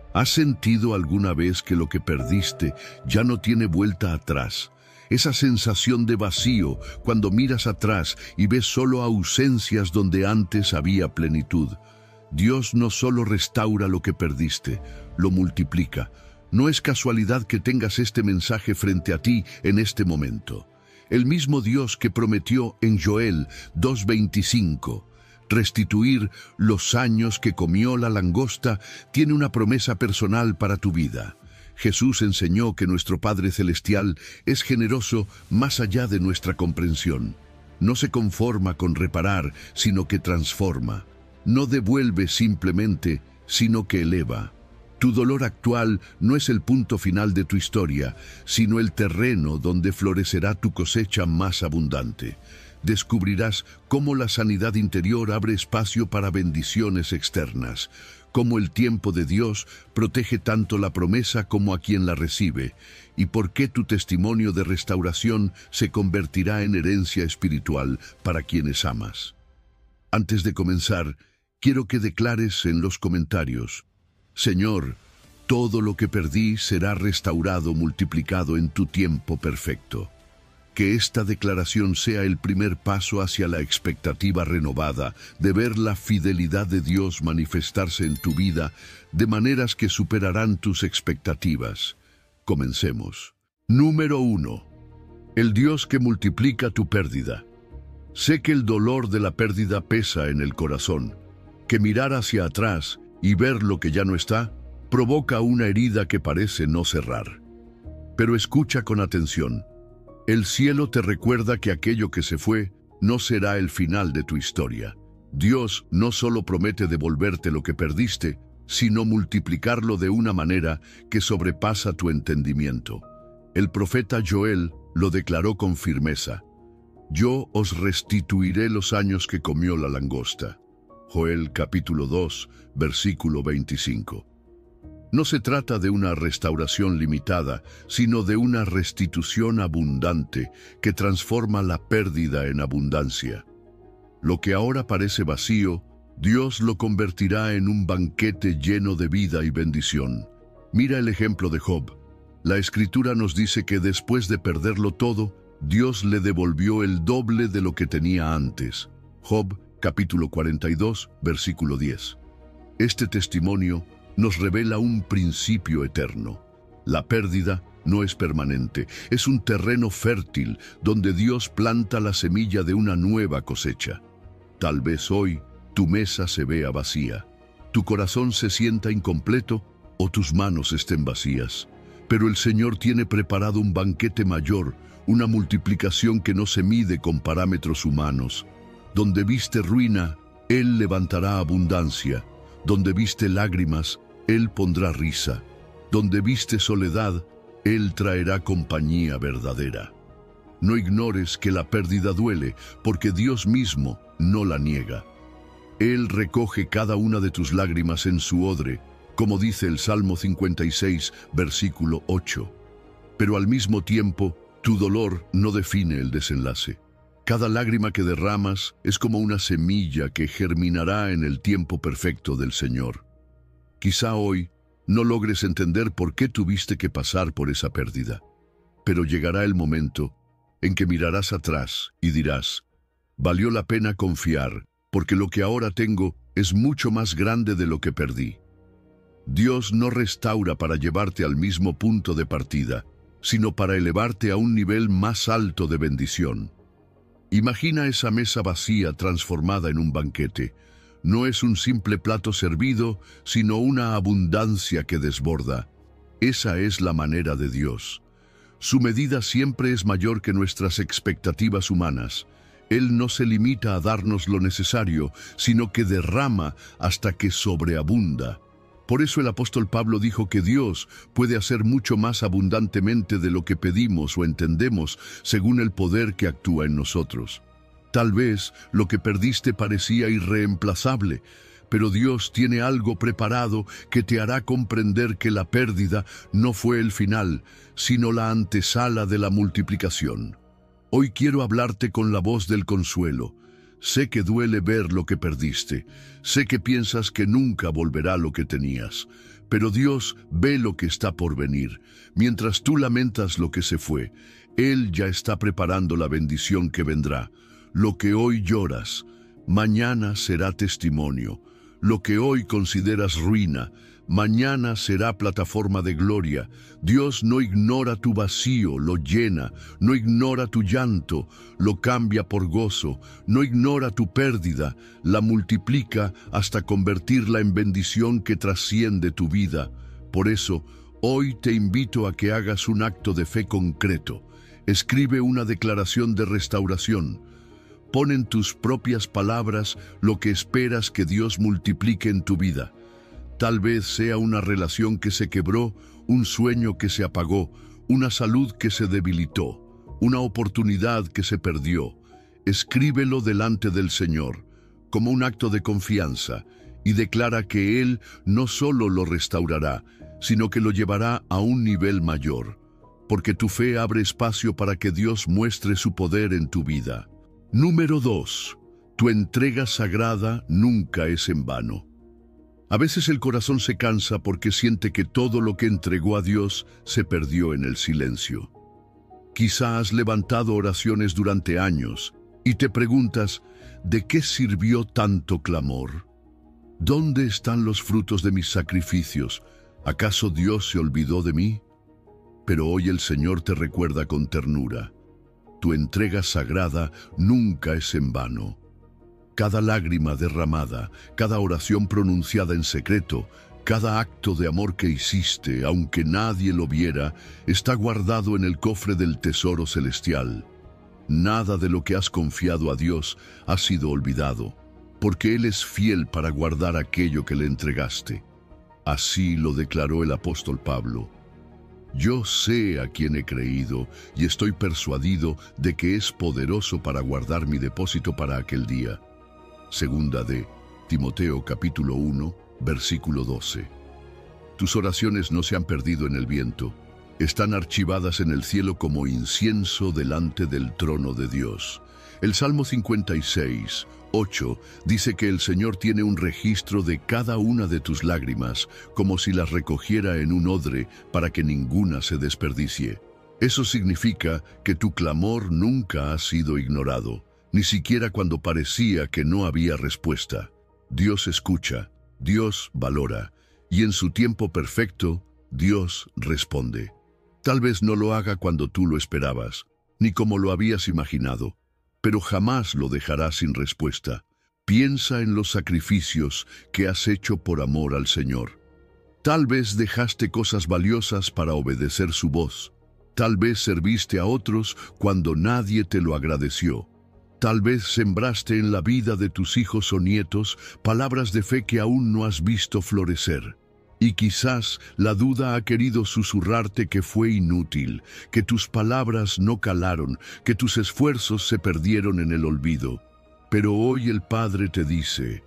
¿Has sentido alguna vez que lo que perdiste ya no tiene vuelta atrás? Esa sensación de vacío cuando miras atrás y ves solo ausencias donde antes había plenitud. Dios no solo restaura lo que perdiste, lo multiplica. No es casualidad que tengas este mensaje frente a ti en este momento. El mismo Dios que prometió en Joel 2:25, restituir los años que comió la langosta, tiene una promesa personal para tu vida. Jesús enseñó que nuestro Padre Celestial es generoso más allá de nuestra comprensión. No se conforma con reparar, sino que transforma. No devuelve simplemente, sino que eleva. Tu dolor actual no es el punto final de tu historia, sino el terreno donde florecerá tu cosecha más abundante. Descubrirás cómo la sanidad interior abre espacio para bendiciones externas, cómo el tiempo de Dios protege tanto la promesa como a quien la recibe, y por qué tu testimonio de restauración se convertirá en herencia espiritual para quienes amas. Antes de comenzar, quiero que declares en los comentarios: Señor, todo lo que perdí será restaurado, multiplicado en tu tiempo perfecto. Que esta declaración sea el primer paso hacia la expectativa renovada de ver la fidelidad de Dios manifestarse en tu vida de maneras que superarán tus expectativas. Comencemos. Número 1. El Dios que multiplica tu pérdida. Sé que el dolor de la pérdida pesa en el corazón, que mirar hacia atrás y ver lo que ya no está provoca una herida que parece no cerrar. Pero escucha con atención. El cielo te recuerda que aquello que se fue no será el final de tu historia. Dios no solo promete devolverte lo que perdiste, sino multiplicarlo de una manera que sobrepasa tu entendimiento. El profeta Joel lo declaró con firmeza: Yo os restituiré los años que comió la langosta. Joel capítulo 2, versículo 25. No se trata de una restauración limitada, sino de una restitución abundante que transforma la pérdida en abundancia. Lo que ahora parece vacío, Dios lo convertirá en un banquete lleno de vida y bendición. Mira el ejemplo de Job. La Escritura nos dice que después de perderlo todo, Dios le devolvió el doble de lo que tenía antes. Job capítulo 42, versículo 10. Este testimonio nos revela un principio eterno. La pérdida no es permanente, es un terreno fértil donde Dios planta la semilla de una nueva cosecha. Tal vez hoy tu mesa se vea vacía, tu corazón se sienta incompleto o tus manos estén vacías. Pero el Señor tiene preparado un banquete mayor, una multiplicación que no se mide con parámetros humanos. Donde viste ruina, Él levantará abundancia. Donde viste lágrimas, Él pondrá risa. Donde viste soledad, Él traerá compañía verdadera. No ignores que la pérdida duele, porque Dios mismo no la niega. Él recoge cada una de tus lágrimas en su odre, como dice el Salmo 56, versículo 8. Pero al mismo tiempo, tu dolor no define el desenlace. Cada lágrima que derramas es como una semilla que germinará en el tiempo perfecto del Señor. Quizá hoy no logres entender por qué tuviste que pasar por esa pérdida, pero llegará el momento en que mirarás atrás y dirás: valió la pena confiar, porque lo que ahora tengo es mucho más grande de lo que perdí. Dios no restaura para llevarte al mismo punto de partida, sino para elevarte a un nivel más alto de bendición. Imagina esa mesa vacía transformada en un banquete. No es un simple plato servido, sino una abundancia que desborda. Esa es la manera de Dios. Su medida siempre es mayor que nuestras expectativas humanas. Él no se limita a darnos lo necesario, sino que derrama hasta que sobreabunda. Por eso el apóstol Pablo dijo que Dios puede hacer mucho más abundantemente de lo que pedimos o entendemos, según el poder que actúa en nosotros. Tal vez lo que perdiste parecía irreemplazable, pero Dios tiene algo preparado que te hará comprender que la pérdida no fue el final, sino la antesala de la multiplicación. Hoy quiero hablarte con la voz del consuelo. Sé que duele ver lo que perdiste, sé que piensas que nunca volverá lo que tenías, Pero Dios ve lo que está por venir. Mientras tú lamentas lo que se fue, Él ya está preparando la bendición que vendrá. Lo que hoy lloras, mañana será testimonio. Lo que hoy consideras ruina, mañana será plataforma de gloria. Dios no ignora tu vacío, lo llena. No ignora tu llanto, lo cambia por gozo. No ignora tu pérdida, la multiplica hasta convertirla en bendición que trasciende tu vida. Por eso, hoy te invito a que hagas un acto de fe concreto. Escribe una declaración de restauración. Pon en tus propias palabras lo que esperas que Dios multiplique en tu vida. Tal vez sea una relación que se quebró, un sueño que se apagó, una salud que se debilitó, una oportunidad que se perdió. Escríbelo delante del Señor, como un acto de confianza, y declara que Él no solo lo restaurará, sino que lo llevará a un nivel mayor, porque tu fe abre espacio para que Dios muestre su poder en tu vida. Número 2. Tu entrega sagrada nunca es en vano. A veces el corazón se cansa porque siente que todo lo que entregó a Dios se perdió en el silencio. Quizá has levantado oraciones durante años y te preguntas, ¿de qué sirvió tanto clamor? ¿Dónde están los frutos de mis sacrificios? ¿Acaso Dios se olvidó de mí? Pero hoy el Señor te recuerda con ternura. Tu entrega sagrada nunca es en vano. Cada lágrima derramada, cada oración pronunciada en secreto, cada acto de amor que hiciste, aunque nadie lo viera, está guardado en el cofre del tesoro celestial. Nada de lo que has confiado a Dios ha sido olvidado, porque Él es fiel para guardar aquello que le entregaste. Así lo declaró el apóstol Pablo. Yo sé a quién he creído y estoy persuadido de que es poderoso para guardar mi depósito para aquel día. Segunda de Timoteo capítulo 1, versículo 12. Tus oraciones no se han perdido en el viento, están archivadas en el cielo como incienso delante del trono de Dios. El Salmo 56, 8 dice que el Señor tiene un registro de cada una de tus lágrimas, como si las recogiera en un odre para que ninguna se desperdicie. Eso significa que tu clamor nunca ha sido ignorado, ni siquiera cuando parecía que no había respuesta. Dios escucha, Dios valora, y en su tiempo perfecto, Dios responde. Tal vez no lo haga cuando tú lo esperabas, ni como lo habías imaginado, pero jamás lo dejará sin respuesta. Piensa en los sacrificios que has hecho por amor al Señor. Tal vez dejaste cosas valiosas para obedecer su voz. Tal vez serviste a otros cuando nadie te lo agradeció. Tal vez sembraste en la vida de tus hijos o nietos palabras de fe que aún no has visto florecer. Y quizás la duda ha querido susurrarte que fue inútil, que tus palabras no calaron, que tus esfuerzos se perdieron en el olvido. Pero hoy el Padre te dice,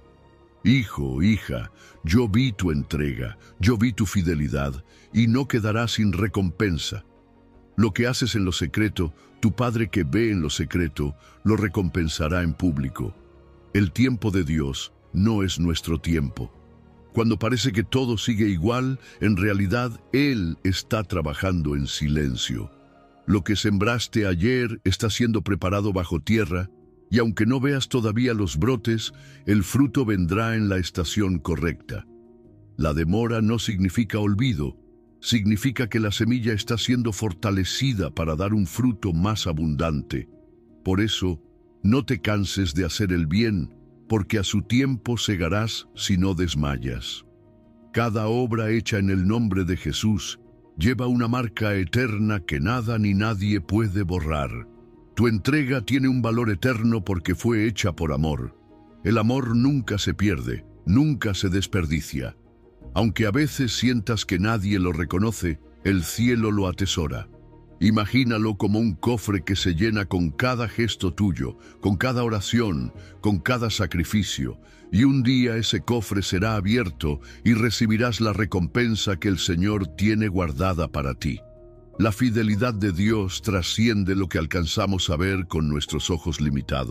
hijo, hija, yo vi tu entrega, yo vi tu fidelidad, y no quedará sin recompensa. Lo que haces en lo secreto, tu Padre que ve en lo secreto, lo recompensará en público. El tiempo de Dios no es nuestro tiempo. Cuando parece que todo sigue igual, en realidad Él está trabajando en silencio. Lo que sembraste ayer está siendo preparado bajo tierra, y aunque no veas todavía los brotes, el fruto vendrá en la estación correcta. La demora no significa olvido, significa que la semilla está siendo fortalecida para dar un fruto más abundante. Por eso, no te canses de hacer el bien, porque a su tiempo segarás si no desmayas. Cada obra hecha en el nombre de Jesús lleva una marca eterna que nada ni nadie puede borrar. Tu entrega tiene un valor eterno porque fue hecha por amor. El amor nunca se pierde, nunca se desperdicia. Aunque a veces sientas que nadie lo reconoce, el cielo lo atesora. Imagínalo como un cofre que se llena con cada gesto tuyo, con cada oración, con cada sacrificio, y un día ese cofre será abierto y recibirás la recompensa que el Señor tiene guardada para ti. La fidelidad de Dios trasciende lo que alcanzamos a ver con nuestros ojos limitados.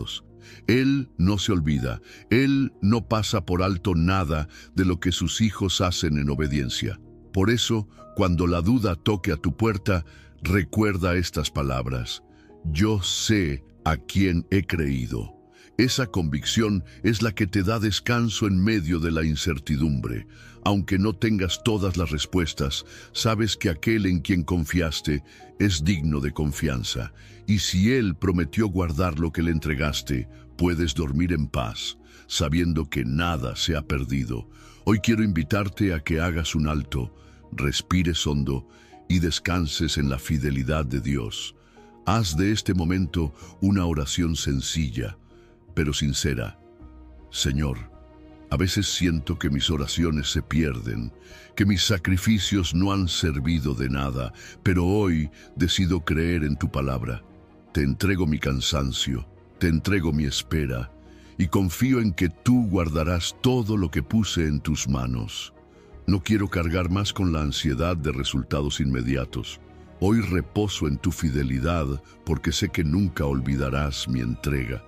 Él no se olvida, Él no pasa por alto nada de lo que sus hijos hacen en obediencia. Por eso, cuando la duda toque a tu puerta, recuerda estas palabras: yo sé a quién he creído. Esa convicción es la que te da descanso en medio de la incertidumbre. Aunque no tengas todas las respuestas, sabes que aquel en quien confiaste es digno de confianza. Y si Él prometió guardar lo que le entregaste, puedes dormir en paz, sabiendo que nada se ha perdido. Hoy quiero invitarte a que hagas un alto, respires hondo y descanses en la fidelidad de Dios. Haz de este momento una oración sencilla, pero sincera. Señor, a veces siento que mis oraciones se pierden, que mis sacrificios no han servido de nada, pero hoy decido creer en tu palabra. Te entrego mi cansancio, te entrego mi espera, y confío en que tú guardarás todo lo que puse en tus manos. No quiero cargar más con la ansiedad de resultados inmediatos. Hoy reposo en tu fidelidad porque sé que nunca olvidarás mi entrega.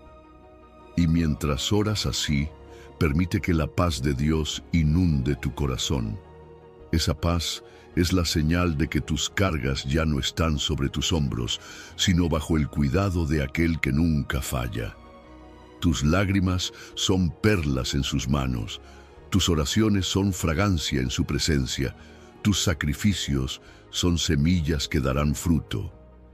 Y mientras oras así, permite que la paz de Dios inunde tu corazón. Esa paz es la señal de que tus cargas ya no están sobre tus hombros, sino bajo el cuidado de aquel que nunca falla. Tus lágrimas son perlas en sus manos, tus oraciones son fragancia en su presencia, tus sacrificios son semillas que darán fruto.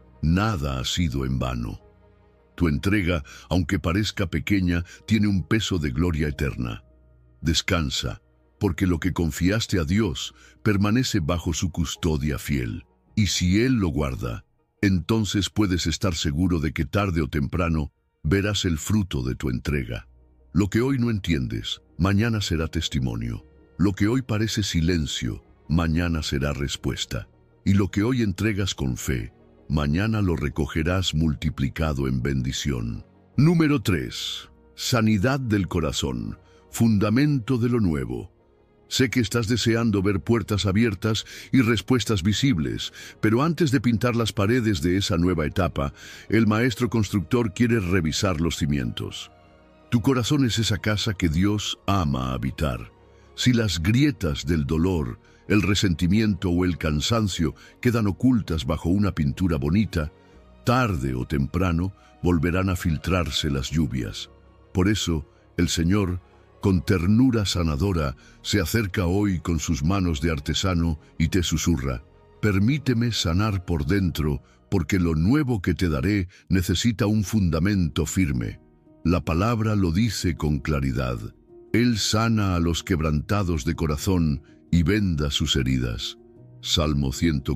Nada ha sido en vano. Tu entrega, aunque parezca pequeña, tiene un peso de gloria eterna. Descansa, porque lo que confiaste a Dios permanece bajo su custodia fiel. Y si Él lo guarda, entonces puedes estar seguro de que tarde o temprano verás el fruto de tu entrega. Lo que hoy no entiendes, mañana será testimonio. Lo que hoy parece silencio, mañana será respuesta. Y lo que hoy entregas con fe, mañana lo recogerás multiplicado en bendición. Número 3. Sanidad del corazón, fundamento de lo nuevo. Sé que estás deseando ver puertas abiertas y respuestas visibles, pero antes de pintar las paredes de esa nueva etapa, el maestro constructor quiere revisar los cimientos. Tu corazón es esa casa que Dios ama habitar. Si las grietas del dolor, el resentimiento o el cansancio quedan ocultas bajo una pintura bonita, tarde o temprano volverán a filtrarse las lluvias. Por eso, el Señor, con ternura sanadora, se acerca hoy con sus manos de artesano y te susurra: permíteme sanar por dentro, porque lo nuevo que te daré necesita un fundamento firme. La palabra lo dice con claridad. Él sana a los quebrantados de corazón y venda sus heridas. Salmo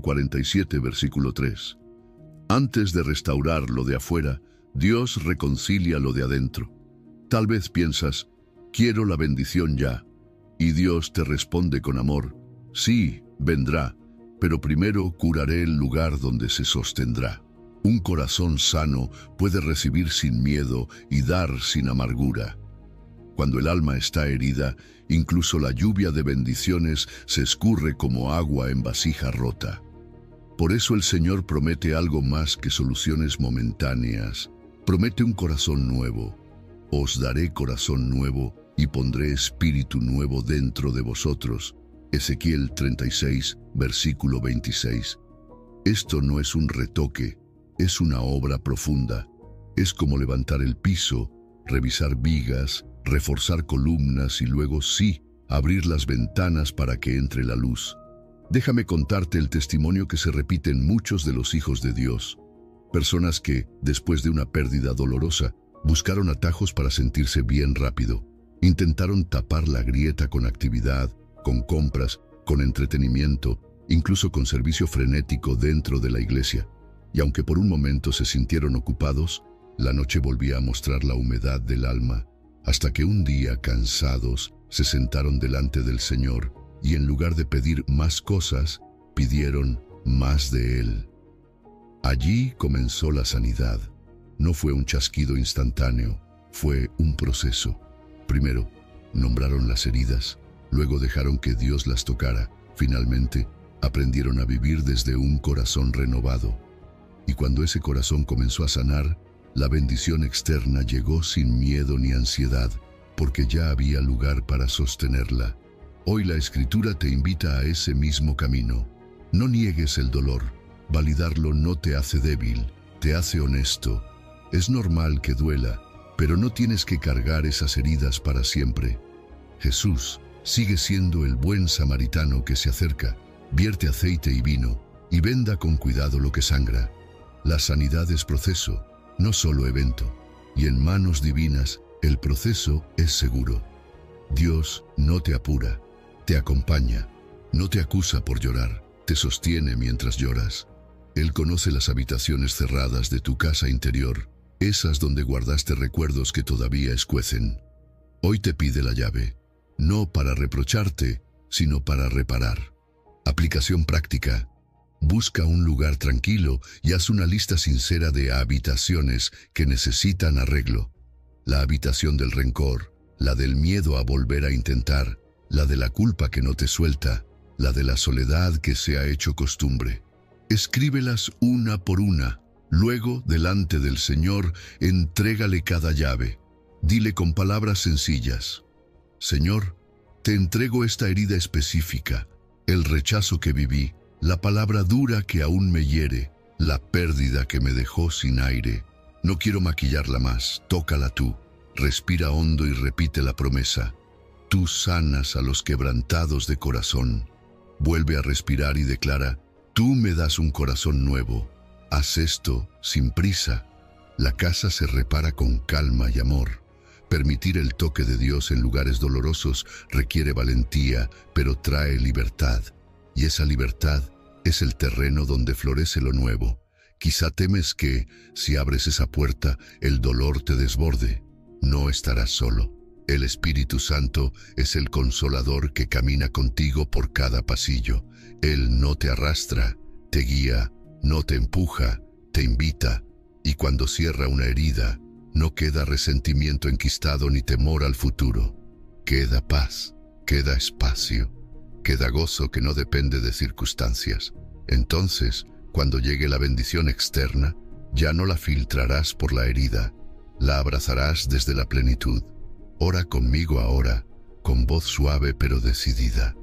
147, versículo 3. Antes de restaurar lo de afuera, Dios reconcilia lo de adentro. Tal vez piensas: quiero la bendición ya. Y Dios te responde con amor: sí, vendrá, pero primero curaré el lugar donde se sostendrá. Un corazón sano puede recibir sin miedo y dar sin amargura. Cuando el alma está herida, incluso la lluvia de bendiciones se escurre como agua en vasija rota. Por eso el Señor promete algo más que soluciones momentáneas. Promete un corazón nuevo. Os daré corazón nuevo y pondré espíritu nuevo dentro de vosotros. Ezequiel 36, versículo 26. Esto no es un retoque, es una obra profunda. Es como levantar el piso, revisar vigas, reforzar columnas y luego sí, abrir las ventanas para que entre la luz. Déjame contarte el testimonio que se repite en muchos de los hijos de Dios. Personas que, después de una pérdida dolorosa, buscaron atajos para sentirse bien rápido. Intentaron tapar la grieta con actividad, con compras, con entretenimiento, incluso con servicio frenético dentro de la iglesia. Y aunque por un momento se sintieron ocupados, la noche volvía a mostrar la humedad del alma, hasta que un día, cansados, se sentaron delante del Señor y en lugar de pedir más cosas, pidieron más de Él. Allí comenzó la sanidad. No fue un chasquido instantáneo, fue un proceso. Primero, nombraron las heridas, luego dejaron que Dios las tocara. Finalmente, aprendieron a vivir desde un corazón renovado. Y cuando ese corazón comenzó a sanar, La bendición externa llegó sin miedo ni ansiedad, porque ya había lugar para sostenerla. Hoy la Escritura te invita a ese mismo camino. No niegues el dolor. Validarlo no te hace débil, te hace honesto. Es normal que duela, pero no tienes que cargar esas heridas para siempre. Jesús sigue siendo el buen samaritano que se acerca, vierte aceite y vino, y venda con cuidado lo que sangra. La sanidad es proceso, no solo evento, y en manos divinas el proceso es seguro. Dios no te apura, te acompaña, no te acusa por llorar, te sostiene mientras lloras. Él conoce las habitaciones cerradas de tu casa interior, esas donde guardaste recuerdos que todavía escuecen. Hoy te pide la llave, no para reprocharte, sino para reparar. Aplicación práctica. Busca un lugar tranquilo y haz una lista sincera de habitaciones que necesitan arreglo. La habitación del rencor, la del miedo a volver a intentar, la de la culpa que no te suelta, la de la soledad que se ha hecho costumbre. Escríbelas una por una. Luego, delante del Señor, entrégale cada llave. Dile con palabras sencillas: Señor, te entrego esta herida específica, el rechazo que viví, la palabra dura que aún me hiere, la pérdida que me dejó sin aire. No quiero maquillarla más, tócala tú. Respira hondo y repite la promesa. Tú sanas a los quebrantados de corazón. Vuelve a respirar y declara: Tú me das un corazón nuevo. Haz esto sin prisa. La casa se repara con calma y amor. Permitir el toque de Dios en lugares dolorosos requiere valentía, pero trae libertad. Y esa libertad es el terreno donde florece lo nuevo. Quizá temes que, si abres esa puerta, el dolor te desborde. No estarás solo. El Espíritu Santo es el consolador que camina contigo por cada pasillo. Él no te arrastra, te guía, no te empuja, te invita. Y cuando cierra una herida, no queda resentimiento enquistado ni temor al futuro. Queda paz, queda espacio, queda gozo que no depende de circunstancias. Entonces, cuando llegue la bendición externa, ya no la filtrarás por la herida, la abrazarás desde la plenitud. Ora conmigo ahora, con voz suave pero decidida.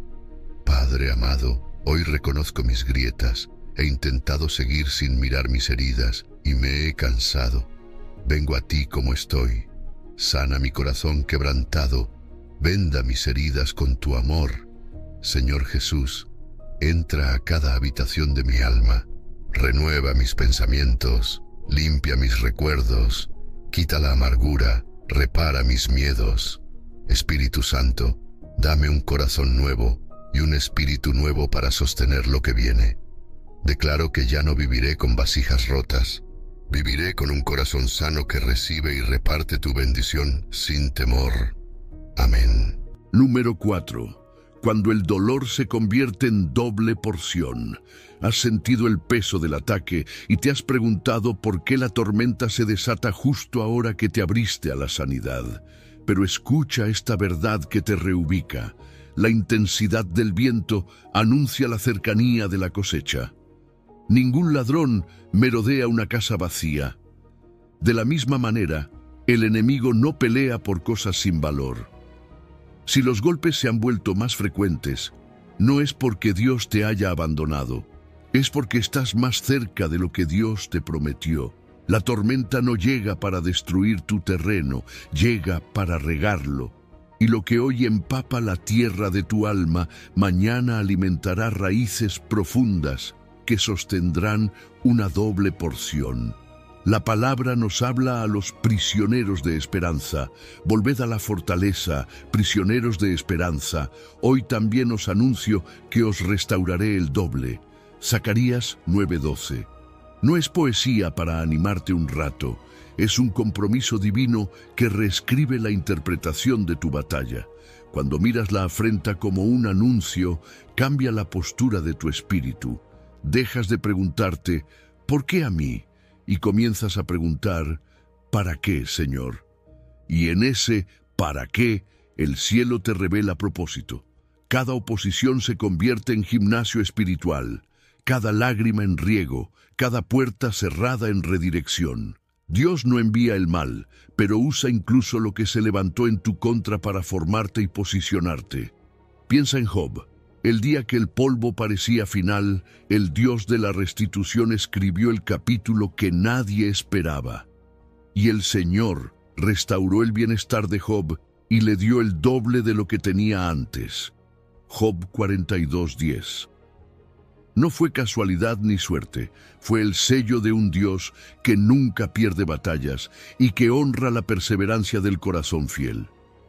Padre amado, hoy reconozco mis grietas, he intentado seguir sin mirar mis heridas y me he cansado. Vengo a ti como estoy. Sana mi corazón quebrantado, venda mis heridas con tu amor. Señor Jesús, entra a cada habitación de mi alma, renueva mis pensamientos, limpia mis recuerdos, quita la amargura, repara mis miedos. Espíritu Santo, dame un corazón nuevo y un espíritu nuevo para sostener lo que viene. Declaro que ya no viviré con vasijas rotas. Viviré con un corazón sano que recibe y reparte tu bendición sin temor. Amén. Número 4. Cuando el dolor se convierte en doble porción. Has sentido el peso del ataque y te has preguntado por qué la tormenta se desata justo ahora que te abriste a la sanidad. Pero escucha esta verdad que te reubica. La intensidad del viento anuncia la cercanía de la cosecha. Ningún ladrón merodea una casa vacía. De la misma manera, el enemigo no pelea por cosas sin valor. Si los golpes se han vuelto más frecuentes, no es porque Dios te haya abandonado, es porque estás más cerca de lo que Dios te prometió. La tormenta no llega para destruir tu terreno, llega para regarlo. Y lo que hoy empapa la tierra de tu alma, mañana alimentará raíces profundas que sostendrán una doble porción. La palabra nos habla a los prisioneros de esperanza. Volved a la fortaleza, prisioneros de esperanza. Hoy también os anuncio que os restauraré el doble. Zacarías 9:12. No es poesía para animarte un rato, es un compromiso divino que reescribe la interpretación de tu batalla. Cuando miras la afrenta como un anuncio, cambia la postura de tu espíritu. Dejas de preguntarte, ¿por qué a mí? Y comienzas a preguntar, ¿para qué, Señor? Y en ese ¿para qué? El cielo te revela propósito. Cada oposición se convierte en gimnasio espiritual, cada lágrima en riego, cada puerta cerrada en redirección. Dios no envía el mal, pero usa incluso lo que se levantó en tu contra para formarte y posicionarte. Piensa en Job. El día que el polvo parecía final, el Dios de la restitución escribió el capítulo que nadie esperaba. Y el Señor restauró el bienestar de Job y le dio el doble de lo que tenía antes. Job 42:10. No fue casualidad ni suerte, fue el sello de un Dios que nunca pierde batallas y que honra la perseverancia del corazón fiel.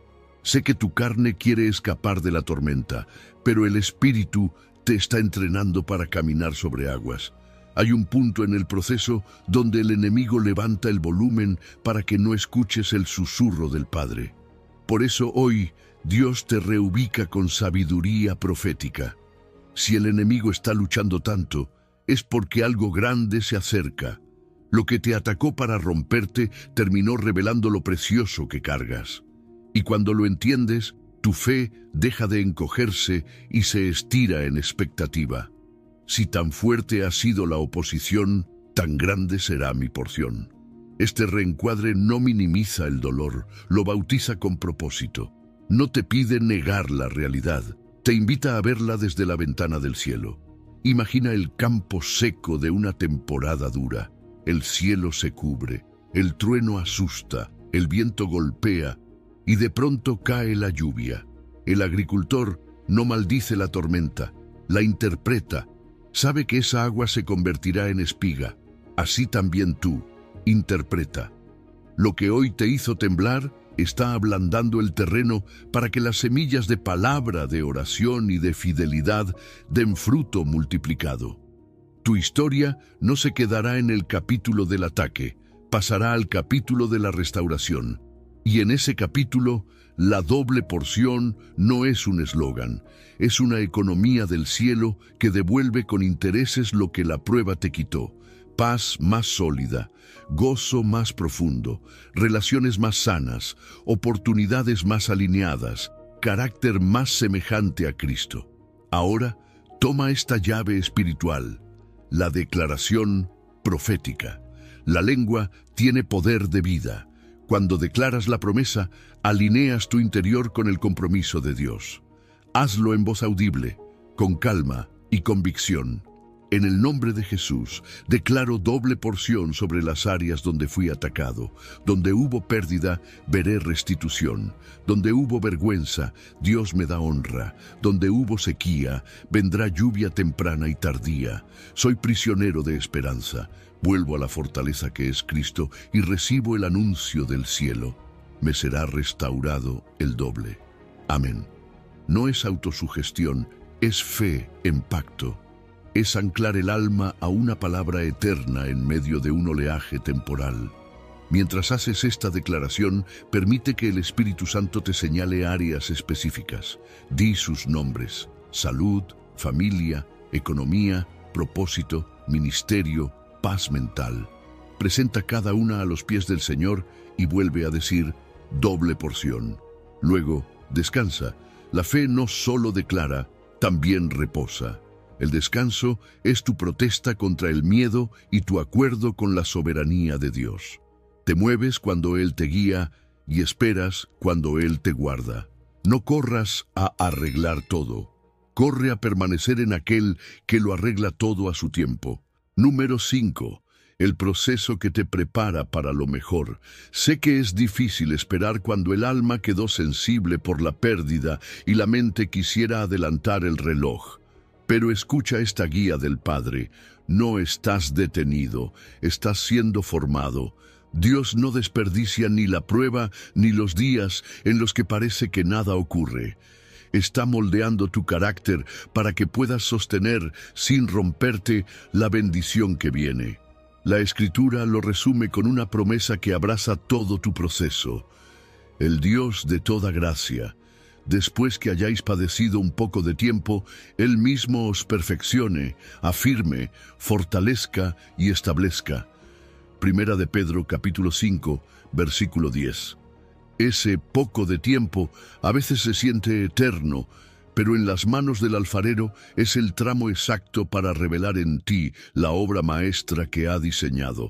Sé que tu carne quiere escapar de la tormenta, pero el Espíritu te está entrenando para caminar sobre aguas. Hay un punto en el proceso donde el enemigo levanta el volumen para que no escuches el susurro del Padre. Por eso hoy Dios te reubica con sabiduría profética. Si el enemigo está luchando tanto, es porque algo grande se acerca. Lo que te atacó para romperte terminó revelando lo precioso que cargas. Y cuando lo entiendes, tu fe deja de encogerse y se estira en expectativa. Si tan fuerte ha sido la oposición, tan grande será mi porción. Este reencuadre no minimiza el dolor, lo bautiza con propósito. No te pide negar la realidad, te invita a verla desde la ventana del cielo. Imagina el campo seco de una temporada dura. El cielo se cubre, el trueno asusta, el viento golpea y de pronto cae la lluvia. El agricultor no maldice la tormenta, la interpreta. Sabe que esa agua se convertirá en espiga. Así también tú, interpreta. Lo que hoy te hizo temblar está ablandando el terreno para que las semillas de palabra, de oración y de fidelidad den fruto multiplicado. Tu historia no se quedará en el capítulo del ataque, pasará al capítulo de la restauración. Y en ese capítulo, la doble porción no es un eslogan, es una economía del cielo que devuelve con intereses lo que la prueba te quitó. Paz más sólida, gozo más profundo, relaciones más sanas, oportunidades más alineadas, carácter más semejante a Cristo. Ahora, toma esta llave espiritual, la declaración profética. La lengua tiene poder de vida. Cuando declaras la promesa, alineas tu interior con el compromiso de Dios. Hazlo en voz audible, con calma y convicción. En el nombre de Jesús, declaro doble porción sobre las áreas donde fui atacado. Donde hubo pérdida, veré restitución. Donde hubo vergüenza, Dios me da honra. Donde hubo sequía, vendrá lluvia temprana y tardía. Soy prisionero de esperanza. Vuelvo a la fortaleza que es Cristo y recibo el anuncio del cielo. Me será restaurado el doble. Amén. No es autosugestión, es fe en pacto. Es anclar el alma a una palabra eterna en medio de un oleaje temporal. Mientras haces esta declaración, permite que el Espíritu Santo te señale áreas específicas. Di sus nombres: salud, familia, economía, propósito, ministerio, paz mental. Presenta cada una a los pies del Señor y vuelve a decir: doble porción. Luego, descansa. La fe no solo declara, también reposa. El descanso es tu protesta contra el miedo y tu acuerdo con la soberanía de Dios. Te mueves cuando Él te guía y esperas cuando Él te guarda. No corras a arreglar todo. Corre a permanecer en aquel que lo arregla todo a su tiempo. Número 5. El proceso que te prepara para lo mejor. Sé que es difícil esperar cuando el alma quedó sensible por la pérdida y la mente quisiera adelantar el reloj. Pero escucha esta guía del Padre. No estás detenido, estás siendo formado. Dios no desperdicia ni la prueba ni los días en los que parece que nada ocurre. Está moldeando tu carácter para que puedas sostener, sin romperte, la bendición que viene. La Escritura lo resume con una promesa que abraza todo tu proceso. El Dios de toda gracia, después que hayáis padecido un poco de tiempo, Él mismo os perfeccione, afirme, fortalezca y establezca. Primera de Pedro, capítulo 5, versículo 10. Ese poco de tiempo a veces se siente eterno, pero en las manos del alfarero es el tramo exacto para revelar en ti la obra maestra que ha diseñado.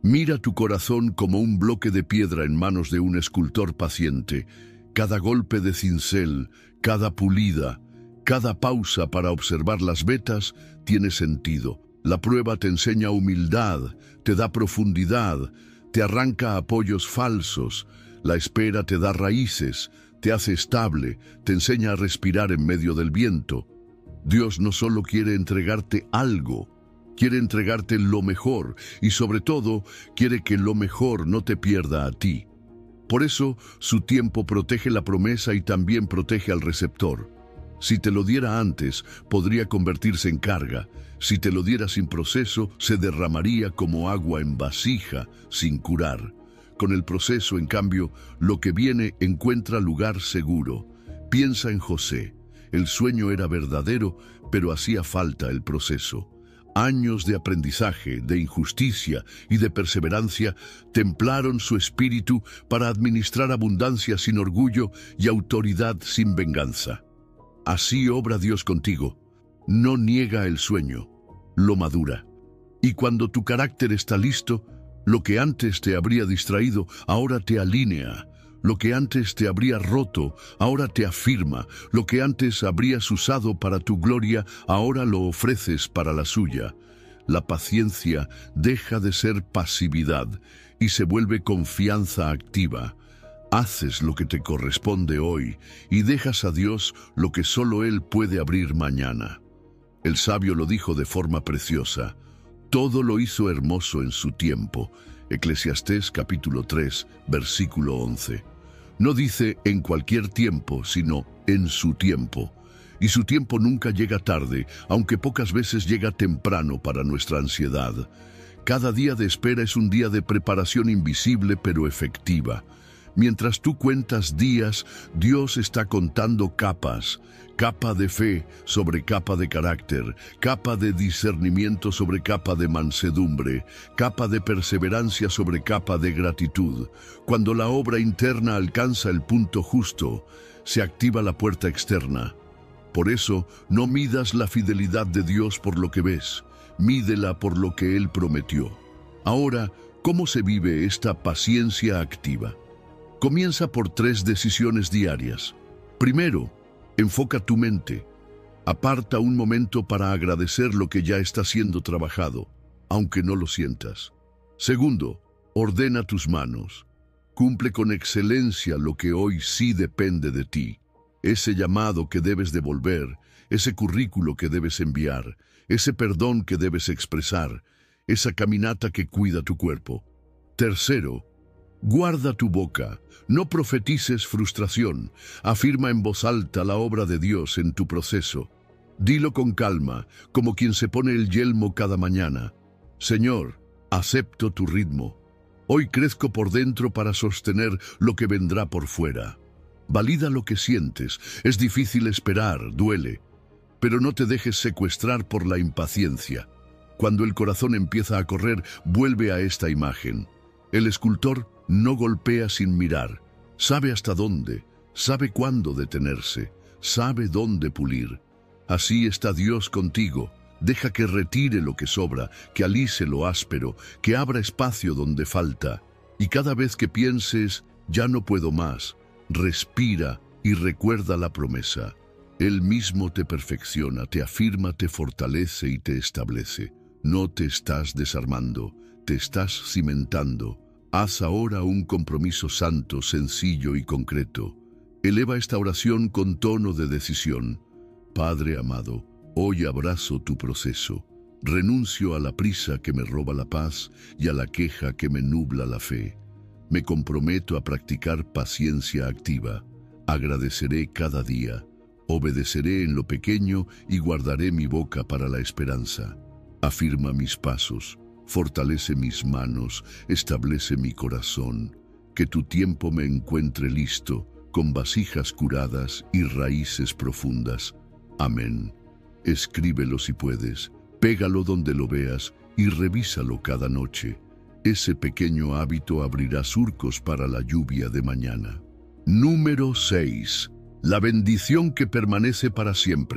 Mira tu corazón como un bloque de piedra en manos de un escultor paciente. Cada golpe de cincel, cada pulida, cada pausa para observar las vetas tiene sentido. La prueba te enseña humildad, te da profundidad, te arranca apoyos falsos. La espera te da raíces, te hace estable, te enseña a respirar en medio del viento. Dios no solo quiere entregarte algo, quiere entregarte lo mejor y sobre todo quiere que lo mejor no te pierda a ti. Por eso, su tiempo protege la promesa y también protege al receptor. Si te lo diera antes, podría convertirse en carga. Si te lo diera sin proceso, se derramaría como agua en vasija, sin curar. Con el proceso, en cambio, lo que viene encuentra lugar seguro. Piensa en José. El sueño era verdadero, pero hacía falta el proceso. Años de aprendizaje, de injusticia y de perseverancia templaron su espíritu para administrar abundancia sin orgullo y autoridad sin venganza. Así obra Dios contigo. No niega el sueño, lo madura. Y cuando tu carácter está listo, lo que antes te habría distraído, ahora te alinea. Lo que antes te habría roto, ahora te afirma. Lo que antes habrías usado para tu gloria, ahora lo ofreces para la suya. La paciencia deja de ser pasividad y se vuelve confianza activa. Haces lo que te corresponde hoy y dejas a Dios lo que solo Él puede abrir mañana. El sabio lo dijo de forma preciosa. Todo lo hizo hermoso en su tiempo. Eclesiastés capítulo 3, versículo 11. No dice en cualquier tiempo, sino en su tiempo. Y su tiempo nunca llega tarde, aunque pocas veces llega temprano para nuestra ansiedad. Cada día de espera es un día de preparación invisible pero efectiva. Mientras tú cuentas días, Dios está contando capas. Capa de fe sobre capa de carácter, capa de discernimiento sobre capa de mansedumbre, capa de perseverancia sobre capa de gratitud. Cuando la obra interna alcanza el punto justo, se activa la puerta externa. Por eso, no midas la fidelidad de Dios por lo que ves, mídela por lo que Él prometió. Ahora, ¿cómo se vive esta paciencia activa? Comienza por 3 decisiones diarias. Primero, enfoca tu mente. Aparta un momento para agradecer lo que ya está siendo trabajado, aunque no lo sientas. Segundo, ordena tus manos. Cumple con excelencia lo que hoy sí depende de ti. Ese llamado que debes devolver, ese currículo que debes enviar, ese perdón que debes expresar, esa caminata que cuida tu cuerpo. Tercero, guarda tu boca. No profetices frustración. Afirma en voz alta la obra de Dios en tu proceso. Dilo con calma, como quien se pone el yelmo cada mañana. Señor, acepto tu ritmo. Hoy crezco por dentro para sostener lo que vendrá por fuera. Valida lo que sientes. Es difícil esperar, duele. Pero no te dejes secuestrar por la impaciencia. Cuando el corazón empieza a correr, vuelve a esta imagen. El escultor no golpea sin mirar. Sabe hasta dónde, sabe cuándo detenerse, sabe dónde pulir. Así está Dios contigo. Deja que retire lo que sobra, que alise lo áspero, que abra espacio donde falta. Y cada vez que pienses, ya no puedo más, respira y recuerda la promesa. Él mismo te perfecciona, te afirma, te fortalece y te establece. No te estás desarmando, te estás cimentando. Haz ahora un compromiso santo, sencillo y concreto. Eleva esta oración con tono de decisión. Padre amado, hoy abrazo tu proceso. Renuncio a la prisa que me roba la paz y a la queja que me nubla la fe. Me comprometo a practicar paciencia activa. Agradeceré cada día. Obedeceré en lo pequeño y guardaré mi boca para la esperanza. Afirma mis pasos. Fortalece mis manos, establece mi corazón, que tu tiempo me encuentre listo, con vasijas curadas y raíces profundas. Amén. Escríbelo si puedes, pégalo donde lo veas y revísalo cada noche. Ese pequeño hábito abrirá surcos para la lluvia de mañana. Número 6. La bendición que permanece para siempre.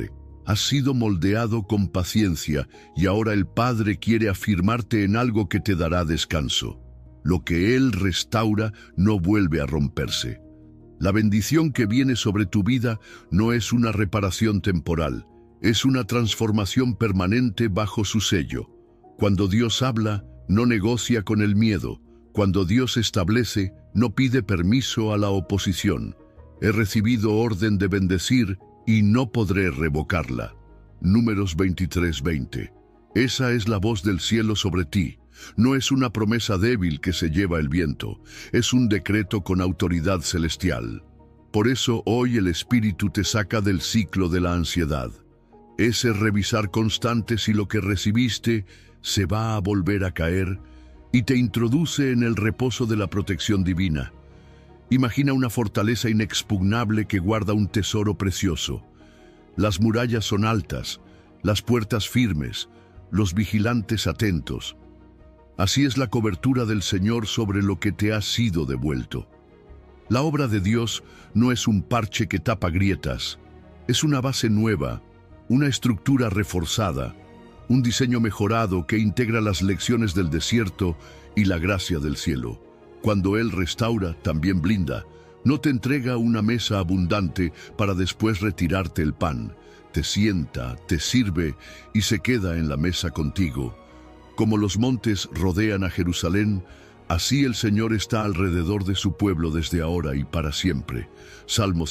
Has sido moldeado con paciencia y ahora el Padre quiere afirmarte en algo que te dará descanso. Lo que Él restaura no vuelve a romperse. La bendición que viene sobre tu vida no es una reparación temporal, es una transformación permanente bajo su sello. Cuando Dios habla, no negocia con el miedo. Cuando Dios establece, no pide permiso a la oposición. He recibido orden de bendecir y no podré revocarla. Números 23:20. Esa es la voz del cielo sobre ti. No es una promesa débil que se lleva el viento, es un decreto con autoridad celestial. Por eso hoy el Espíritu te saca del ciclo de la ansiedad. Ese revisar constante si lo que recibiste se va a volver a caer y te introduce en el reposo de la protección divina. Imagina una fortaleza inexpugnable que guarda un tesoro precioso. Las murallas son altas, las puertas firmes, los vigilantes atentos. Así es la cobertura del Señor sobre lo que te ha sido devuelto. La obra de Dios no es un parche que tapa grietas, es una base nueva, una estructura reforzada, un diseño mejorado que integra las lecciones del desierto y la gracia del cielo. Cuando Él restaura, también blinda. No te entrega una mesa abundante para después retirarte el pan. Te sienta, te sirve y se queda en la mesa contigo. Como los montes rodean a Jerusalén, así el Señor está alrededor de su pueblo desde ahora y para siempre. Salmo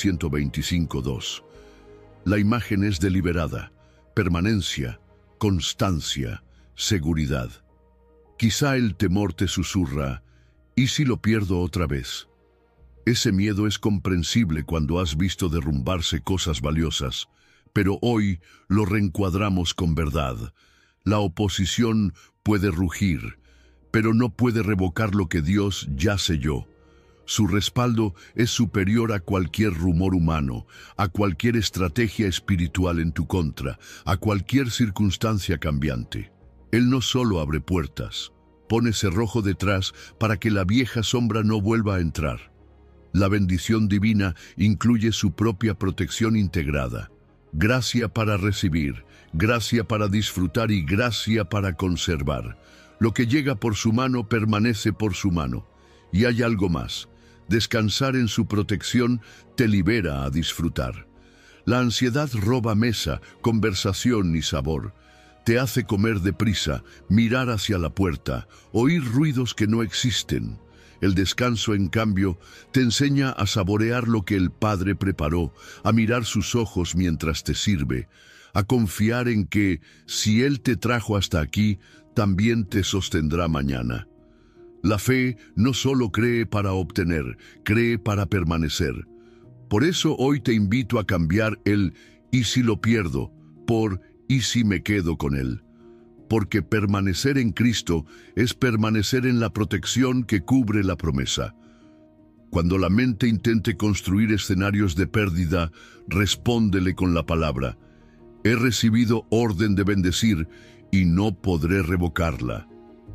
125:2. La imagen es deliberada, permanencia, constancia, seguridad. Quizá el temor te susurra, ¿y si lo pierdo otra vez? Ese miedo es comprensible cuando has visto derrumbarse cosas valiosas, pero hoy lo reencuadramos con verdad. La oposición puede rugir, pero no puede revocar lo que Dios ya selló. Su respaldo es superior a cualquier rumor humano, a cualquier estrategia espiritual en tu contra, a cualquier circunstancia cambiante. Él no solo abre puertas, pone cerrojo detrás para que la vieja sombra no vuelva a entrar. La bendición divina incluye su propia protección integrada. Gracia para recibir, gracia para disfrutar y gracia para conservar. Lo que llega por su mano permanece por su mano. Y hay algo más. Descansar en su protección te libera a disfrutar. La ansiedad roba mesa, conversación y sabor. Te hace comer deprisa, mirar hacia la puerta, oír ruidos que no existen. El descanso, en cambio, te enseña a saborear lo que el Padre preparó, a mirar sus ojos mientras te sirve, a confiar en que, si Él te trajo hasta aquí, también te sostendrá mañana. La fe no solo cree para obtener, cree para permanecer. Por eso hoy te invito a cambiar el «y si lo pierdo» por «y si me quedo con Él». Porque permanecer en Cristo es permanecer en la protección que cubre la promesa. Cuando la mente intente construir escenarios de pérdida, respóndele con la palabra: «He recibido orden de bendecir y no podré revocarla».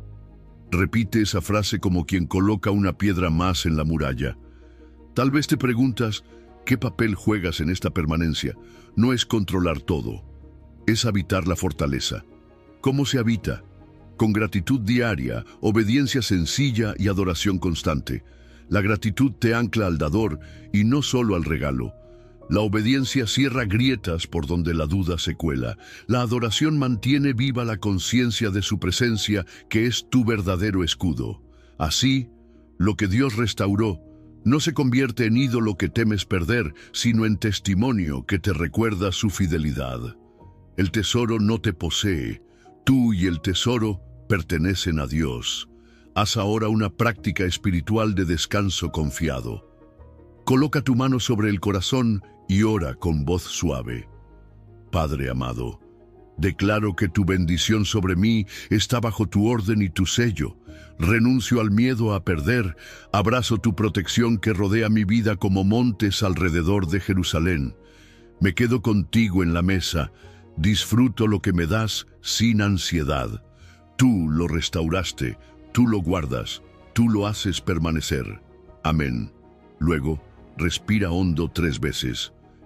Repite esa frase como quien coloca una piedra más en la muralla. Tal vez te preguntas, ¿qué papel juegas en esta permanencia? No es controlar todo, es habitar la fortaleza. ¿Cómo se habita? Con gratitud diaria, obediencia sencilla y adoración constante. La gratitud te ancla al dador y no solo al regalo. La obediencia cierra grietas por donde la duda se cuela. La adoración mantiene viva la conciencia de su presencia, que es tu verdadero escudo. Así, lo que Dios restauró no se convierte en ídolo que temes perder, sino en testimonio que te recuerda su fidelidad. El tesoro no te posee. Tú y el tesoro pertenecen a Dios. Haz ahora una práctica espiritual de descanso confiado. Coloca tu mano sobre el corazón y ora con voz suave. Padre amado, declaro que tu bendición sobre mí está bajo tu orden y tu sello. Renuncio al miedo a perder, abrazo tu protección que rodea mi vida como montes alrededor de Jerusalén. Me quedo contigo en la mesa, disfruto lo que me das sin ansiedad. Tú lo restauraste, tú lo guardas, tú lo haces permanecer. Amén. Luego, respira hondo 3 veces.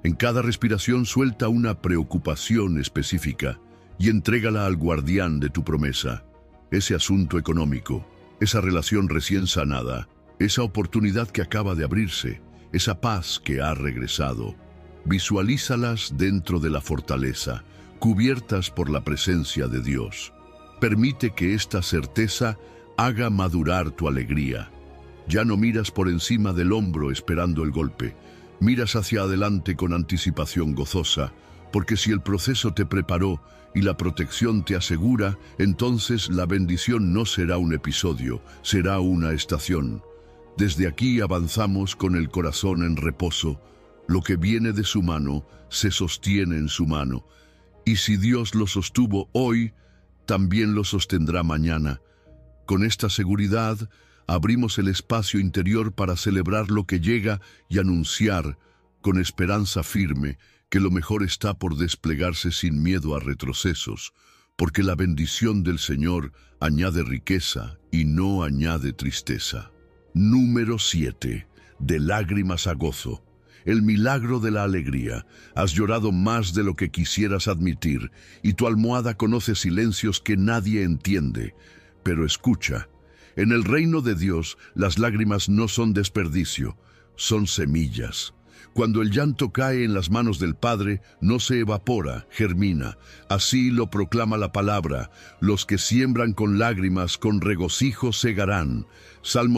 En cada respiración suelta una preocupación específica y entrégala al guardián de tu promesa. Ese asunto económico, esa relación recién sanada, esa oportunidad que acaba de abrirse, esa paz que ha regresado. Visualízalas dentro de la fortaleza, cubiertas por la presencia de Dios. Permite que esta certeza haga madurar tu alegría. Ya no miras por encima del hombro esperando el golpe. Miras hacia adelante con anticipación gozosa, porque si el proceso te preparó y la protección te asegura, entonces la bendición no será un episodio, será una estación. Desde aquí avanzamos con el corazón en reposo. Lo que viene de su mano se sostiene en su mano. Y si Dios lo sostuvo hoy, también lo sostendrá mañana. Con esta seguridad, abrimos el espacio interior para celebrar lo que llega y anunciar, con esperanza firme, que lo mejor está por desplegarse sin miedo a retrocesos, porque la bendición del Señor añade riqueza y no añade tristeza. Número 7. De lágrimas a gozo. El milagro de la alegría. Has llorado más de lo que quisieras admitir, y tu almohada conoce silencios que nadie entiende. Pero escucha, en el reino de Dios, las lágrimas no son desperdicio, son semillas. Cuando el llanto cae en las manos del Padre, no se evapora, germina. Así lo proclama la palabra: los que siembran con lágrimas, con regocijo segarán. Salmo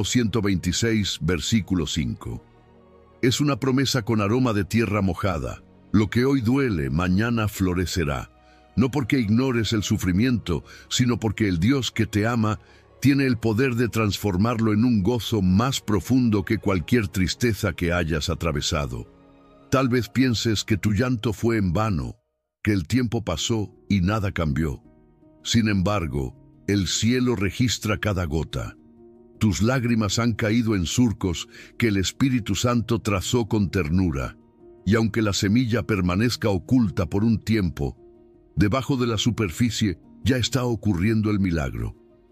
126, versículo 5. Es una promesa con aroma de tierra mojada. Lo que hoy duele, mañana florecerá. No porque ignores el sufrimiento, sino porque el Dios que te ama tiene el poder de transformarlo en un gozo más profundo que cualquier tristeza que hayas atravesado. Tal vez pienses que tu llanto fue en vano, que el tiempo pasó y nada cambió. Sin embargo, el cielo registra cada gota. Tus lágrimas han caído en surcos que el Espíritu Santo trazó con ternura. Y aunque la semilla permanezca oculta por un tiempo, debajo de la superficie ya está ocurriendo el milagro.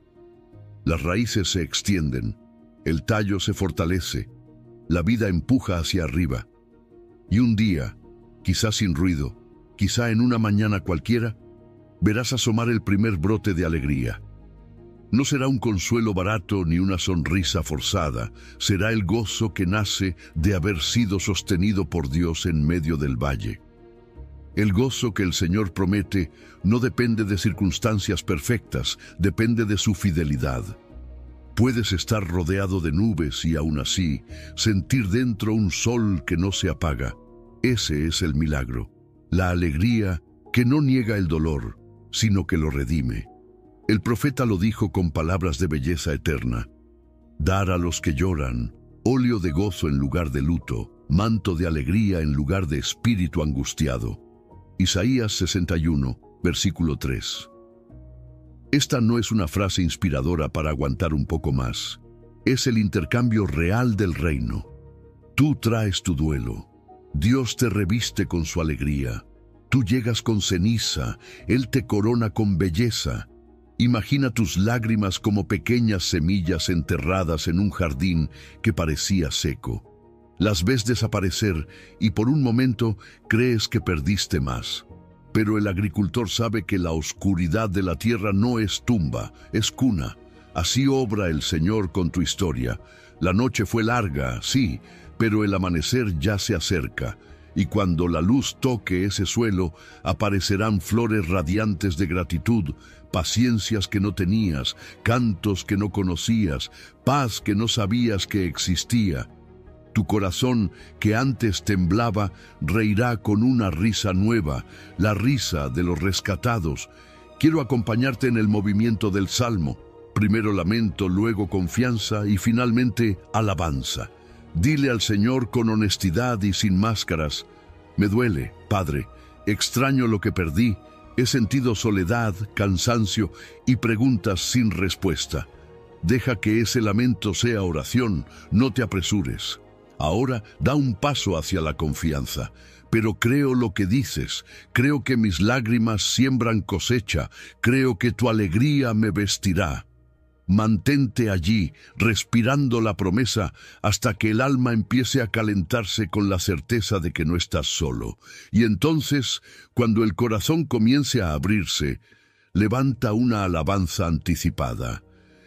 Las raíces se extienden, el tallo se fortalece, la vida empuja hacia arriba. Y un día, quizá sin ruido, quizá en una mañana cualquiera, verás asomar el primer brote de alegría. No será un consuelo barato ni una sonrisa forzada, será el gozo que nace de haber sido sostenido por Dios en medio del valle. El gozo que el Señor promete no depende de circunstancias perfectas, depende de su fidelidad. Puedes estar rodeado de nubes y aún así sentir dentro un sol que no se apaga. Ese es el milagro, la alegría que no niega el dolor, sino que lo redime. El profeta lo dijo con palabras de belleza eterna: dar a los que lloran óleo de gozo en lugar de luto, manto de alegría en lugar de espíritu angustiado. Isaías 61, versículo 3. Esta no es una frase inspiradora para aguantar un poco más. Es el intercambio real del reino. Tú traes tu duelo. Dios te reviste con su alegría. Tú llegas con ceniza. Él te corona con belleza. Imagina tus lágrimas como pequeñas semillas enterradas en un jardín que parecía seco. Las ves desaparecer y por un momento crees que perdiste más. Pero el agricultor sabe que la oscuridad de la tierra no es tumba, es cuna. Así obra el Señor con tu historia. La noche fue larga, sí, pero el amanecer ya se acerca. Y cuando la luz toque ese suelo, aparecerán flores radiantes de gratitud, paciencias que no tenías, cantos que no conocías, paz que no sabías que existía. Tu corazón, que antes temblaba, reirá con una risa nueva, la risa de los rescatados. Quiero acompañarte en el movimiento del Salmo. Primero lamento, luego confianza y finalmente alabanza. Dile al Señor con honestidad y sin máscaras: me duele, Padre, extraño lo que perdí, he sentido soledad, cansancio y preguntas sin respuesta. Deja que ese lamento sea oración, no te apresures. Ahora da un paso hacia la confianza. Pero creo lo que dices, creo que mis lágrimas siembran cosecha, creo que tu alegría me vestirá. Mantente allí, respirando la promesa, hasta que el alma empiece a calentarse con la certeza de que no estás solo. Y entonces, cuando el corazón comience a abrirse, levanta una alabanza anticipada.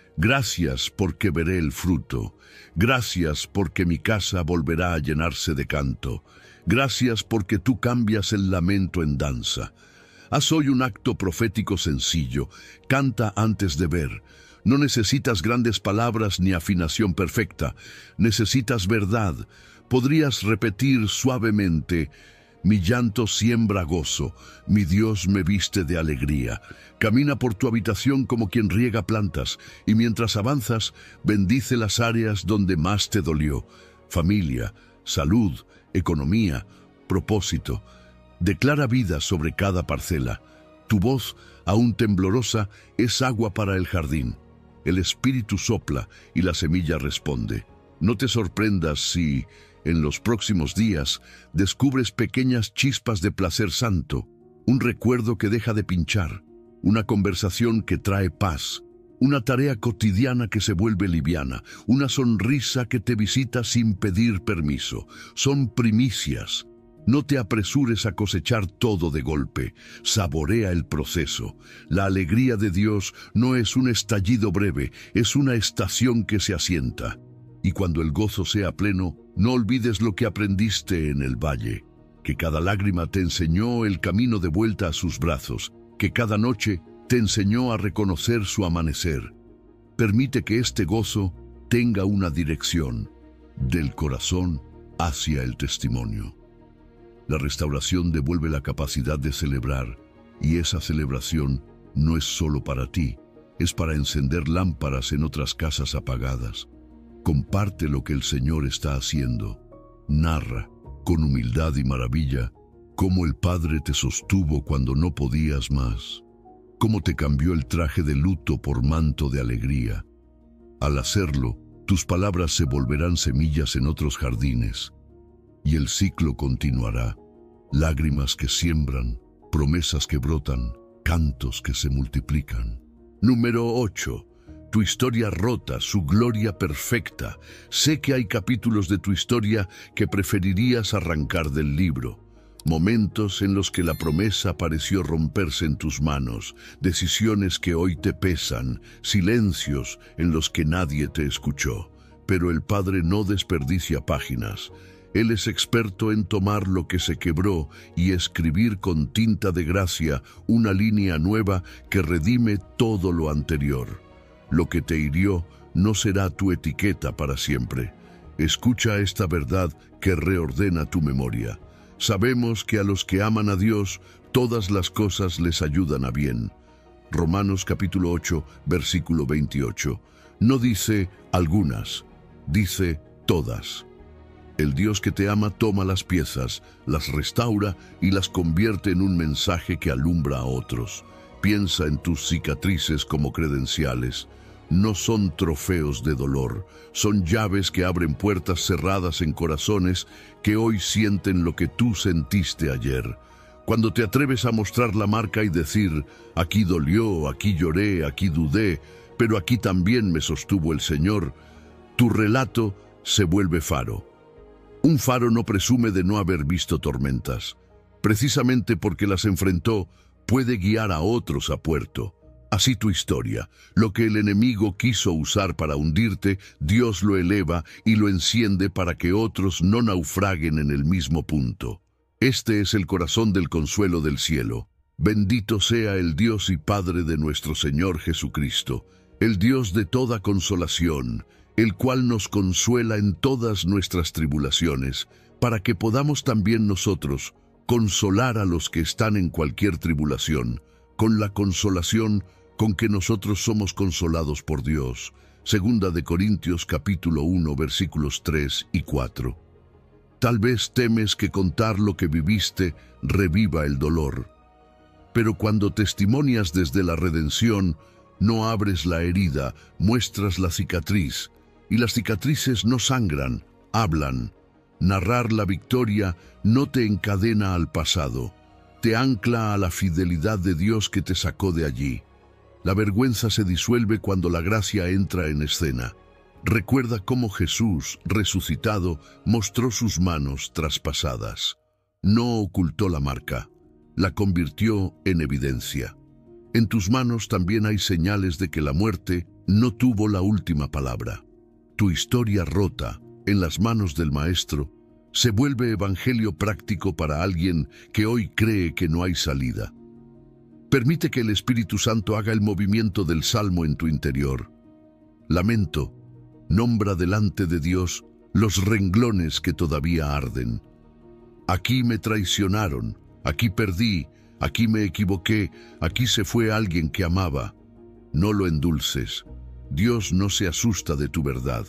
Gracias porque veré el fruto. Gracias porque mi casa volverá a llenarse de canto. Gracias porque tú cambias el lamento en danza. Haz hoy un acto profético sencillo. Canta antes de ver. No necesitas grandes palabras ni afinación perfecta. Necesitas verdad. Podrías repetir suavemente: mi llanto siembra gozo, mi Dios me viste de alegría. Camina por tu habitación como quien riega plantas, y mientras avanzas, bendice las áreas donde más te dolió. Familia, salud, economía, propósito. Declara vida sobre cada parcela. Tu voz, aún temblorosa, es agua para el jardín. El espíritu sopla y la semilla responde. No te sorprendas si, en los próximos días, descubres pequeñas chispas de placer santo, un recuerdo que deja de pinchar, una conversación que trae paz, una tarea cotidiana que se vuelve liviana, una sonrisa que te visita sin pedir permiso. Son primicias. No te apresures a cosechar todo de golpe. Saborea el proceso. La alegría de Dios no es un estallido breve, es una estación que se asienta. Y cuando el gozo sea pleno, no olvides lo que aprendiste en el valle, que cada lágrima te enseñó el camino de vuelta a sus brazos, que cada noche te enseñó a reconocer su amanecer. Permite que este gozo tenga una dirección, del corazón hacia el testimonio. La restauración devuelve la capacidad de celebrar, y esa celebración no es solo para ti, es para encender lámparas en otras casas apagadas. Comparte lo que el Señor está haciendo. Narra, con humildad y maravilla, cómo el Padre te sostuvo cuando no podías más, cómo te cambió el traje de luto por manto de alegría. Al hacerlo, tus palabras se volverán semillas en otros jardines, y el ciclo continuará. Lágrimas que siembran, promesas que brotan, cantos que se multiplican. Número 8. Tu historia rota, su gloria perfecta. Sé que hay capítulos de tu historia que preferirías arrancar del libro. Momentos en los que la promesa pareció romperse en tus manos, decisiones que hoy te pesan, silencios en los que nadie te escuchó. Pero el Padre no desperdicia páginas. Él es experto en tomar lo que se quebró y escribir con tinta de gracia una línea nueva que redime todo lo anterior. Lo que te hirió no será tu etiqueta para siempre. Escucha esta verdad que reordena tu memoria. Sabemos que a los que aman a Dios, todas las cosas les ayudan a bien. Romanos capítulo 8, versículo 28. No dice algunas, dice todas. El Dios que te ama toma las piezas, las restaura y las convierte en un mensaje que alumbra a otros. Piensa en tus cicatrices como credenciales. No son trofeos de dolor, son llaves que abren puertas cerradas en corazones que hoy sienten lo que tú sentiste ayer. Cuando te atreves a mostrar la marca y decir: aquí dolió, aquí lloré, aquí dudé, pero aquí también me sostuvo el Señor, tu relato se vuelve faro. Un faro no presume de no haber visto tormentas. Precisamente porque las enfrentó, puede guiar a otros a puerto. Así tu historia, lo que el enemigo quiso usar para hundirte, Dios lo eleva y lo enciende para que otros no naufraguen en el mismo punto. Este es el corazón del consuelo del cielo. Bendito sea el Dios y Padre de nuestro Señor Jesucristo, el Dios de toda consolación, el cual nos consuela en todas nuestras tribulaciones, para que podamos también nosotros consolar a los que están en cualquier tribulación, con la consolación con que nosotros somos consolados por Dios. Segunda de Corintios capítulo 1, versículos 3 y 4. Tal vez temes que contar lo que viviste reviva el dolor, pero cuando testimonias desde la redención, no abres la herida, muestras la cicatriz, y las cicatrices no sangran, hablan. Narrar la victoria no te encadena al pasado, te ancla a la fidelidad de Dios que te sacó de allí. La vergüenza se disuelve cuando la gracia entra en escena. Recuerda cómo Jesús, resucitado, mostró sus manos traspasadas. No ocultó la marca, la convirtió en evidencia. En tus manos también hay señales de que la muerte no tuvo la última palabra. Tu historia rota, en las manos del Maestro, se vuelve evangelio práctico para alguien que hoy cree que no hay salida. Permite que el Espíritu Santo haga el movimiento del Salmo en tu interior. Lamento, nombra delante de Dios los renglones que todavía arden. Aquí me traicionaron, aquí perdí, aquí me equivoqué, aquí se fue alguien que amaba. No lo endulces. Dios no se asusta de tu verdad.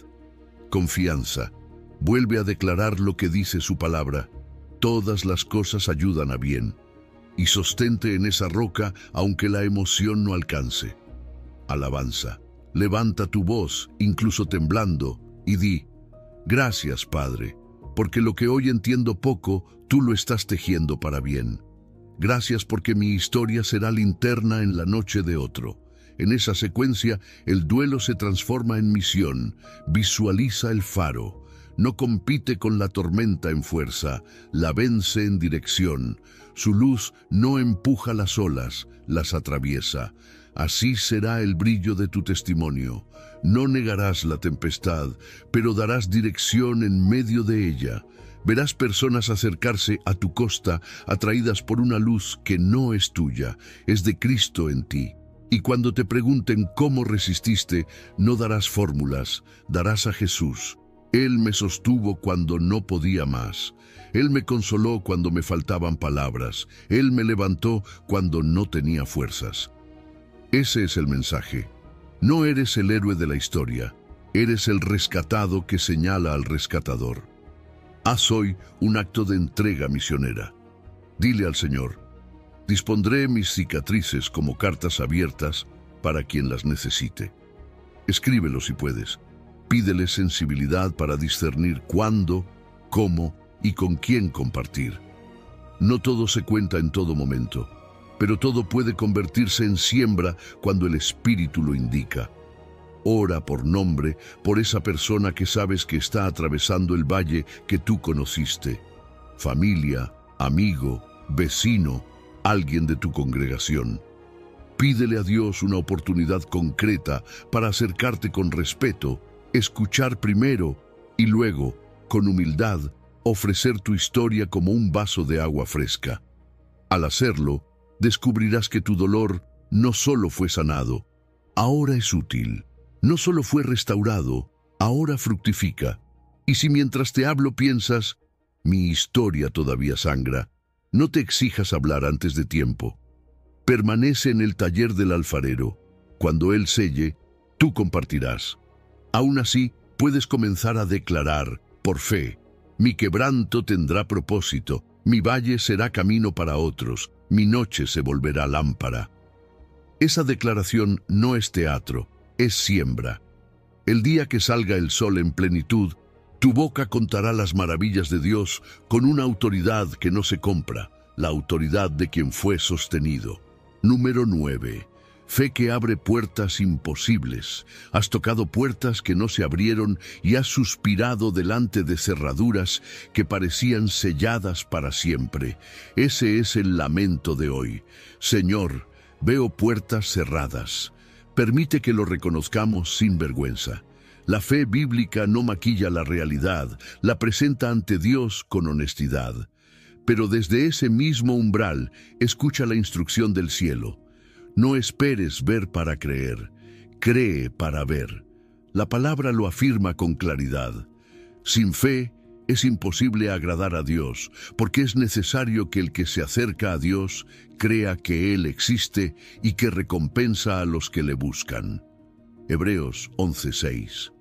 Confianza. Vuelve a declarar lo que dice su palabra. Todas las cosas ayudan a bien. Y sostente en esa roca aunque la emoción no alcance. Alabanza. Levanta tu voz, incluso temblando, y di: gracias, Padre, porque lo que hoy entiendo poco, tú lo estás tejiendo para bien. Gracias porque mi historia será linterna en la noche de otro. En esa secuencia, el duelo se transforma en misión. Visualiza el faro. No compite con la tormenta en fuerza, la vence en dirección. Su luz no empuja las olas, las atraviesa. Así será el brillo de tu testimonio. No negarás la tempestad, pero darás dirección en medio de ella. Verás personas acercarse a tu costa, atraídas por una luz que no es tuya, es de Cristo en ti. Y cuando te pregunten cómo resististe, no darás fórmulas, darás a Jesús. Él me sostuvo cuando no podía más. Él me consoló cuando me faltaban palabras. Él me levantó cuando no tenía fuerzas. Ese es el mensaje. No eres el héroe de la historia. Eres el rescatado que señala al rescatador. Haz hoy un acto de entrega misionera. Dile al Señor: dispondré mis cicatrices como cartas abiertas para quien las necesite. Escríbelo si puedes. Pídele sensibilidad para discernir cuándo, cómo y con quién compartir. No todo se cuenta en todo momento, pero todo puede convertirse en siembra cuando el Espíritu lo indica. Ora por nombre por esa persona que sabes que está atravesando el valle que tú conociste. Familia, amigo, vecino, alguien de tu congregación. Pídele a Dios una oportunidad concreta para acercarte con respeto, escuchar primero y luego, con humildad, ofrecer tu historia como un vaso de agua fresca. Al hacerlo, descubrirás que tu dolor no solo fue sanado, ahora es útil. No solo fue restaurado, ahora fructifica. Y si mientras te hablo piensas: mi historia todavía sangra, no te exijas hablar antes de tiempo. Permanece en el taller del alfarero. Cuando él selle, tú compartirás. Aún así, puedes comenzar a declarar, por fe: mi quebranto tendrá propósito, mi valle será camino para otros, mi noche se volverá lámpara. Esa declaración no es teatro, es siembra. El día que salga el sol en plenitud, tu boca contará las maravillas de Dios con una autoridad que no se compra, la autoridad de quien fue sostenido. Número 9. Fe que abre puertas imposibles. Has tocado puertas que no se abrieron y has suspirado delante de cerraduras que parecían selladas para siempre. Ese es el lamento de hoy. Señor, veo puertas cerradas. Permite que lo reconozcamos sin vergüenza. La fe bíblica no maquilla la realidad, la presenta ante Dios con honestidad. Pero desde ese mismo umbral, escucha la instrucción del cielo. No esperes ver para creer, cree para ver. La palabra lo afirma con claridad. Sin fe es imposible agradar a Dios, porque es necesario que el que se acerca a Dios crea que Él existe y que recompensa a los que le buscan. Hebreos 11:6.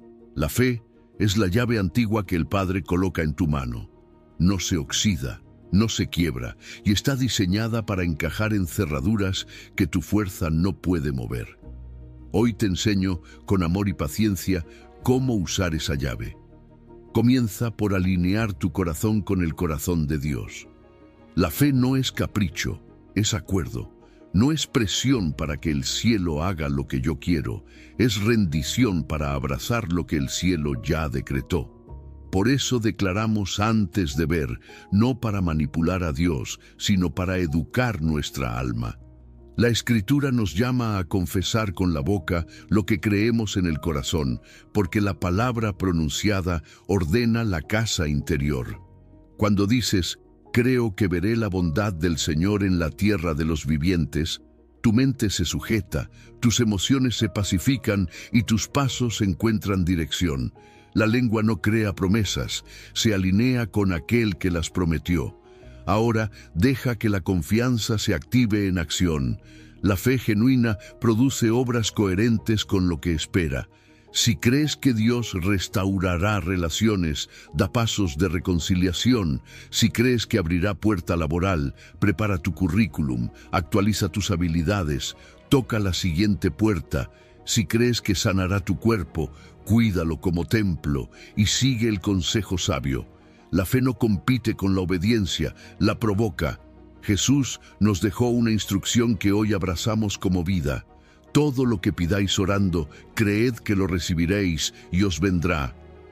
La fe es la llave antigua que el Padre coloca en tu mano. No se oxida, no se quiebra y está diseñada para encajar en cerraduras que tu fuerza no puede mover. Hoy te enseño, con amor y paciencia, cómo usar esa llave. Comienza por alinear tu corazón con el corazón de Dios. La fe no es capricho, es acuerdo. No es presión para que el cielo haga lo que yo quiero, es rendición para abrazar lo que el cielo ya decretó. Por eso declaramos antes de ver, no para manipular a Dios, sino para educar nuestra alma. La Escritura nos llama a confesar con la boca lo que creemos en el corazón, porque la palabra pronunciada ordena la casa interior. Cuando dices, creo que veré la bondad del Señor en la tierra de los vivientes, tu mente se sujeta, tus emociones se pacifican y tus pasos encuentran dirección. La lengua no crea promesas, se alinea con aquel que las prometió. Ahora deja que la confianza se active en acción. La fe genuina produce obras coherentes con lo que espera. Si crees que Dios restaurará relaciones, da pasos de reconciliación. Si crees que abrirá puerta laboral, prepara tu currículum, actualiza tus habilidades, toca la siguiente puerta. Si crees que sanará tu cuerpo, cuídalo como templo y sigue el consejo sabio. La fe no compite con la obediencia, la provoca. Jesús nos dejó una instrucción que hoy abrazamos como vida. Todo lo que pidáis orando, creed que lo recibiréis y os vendrá.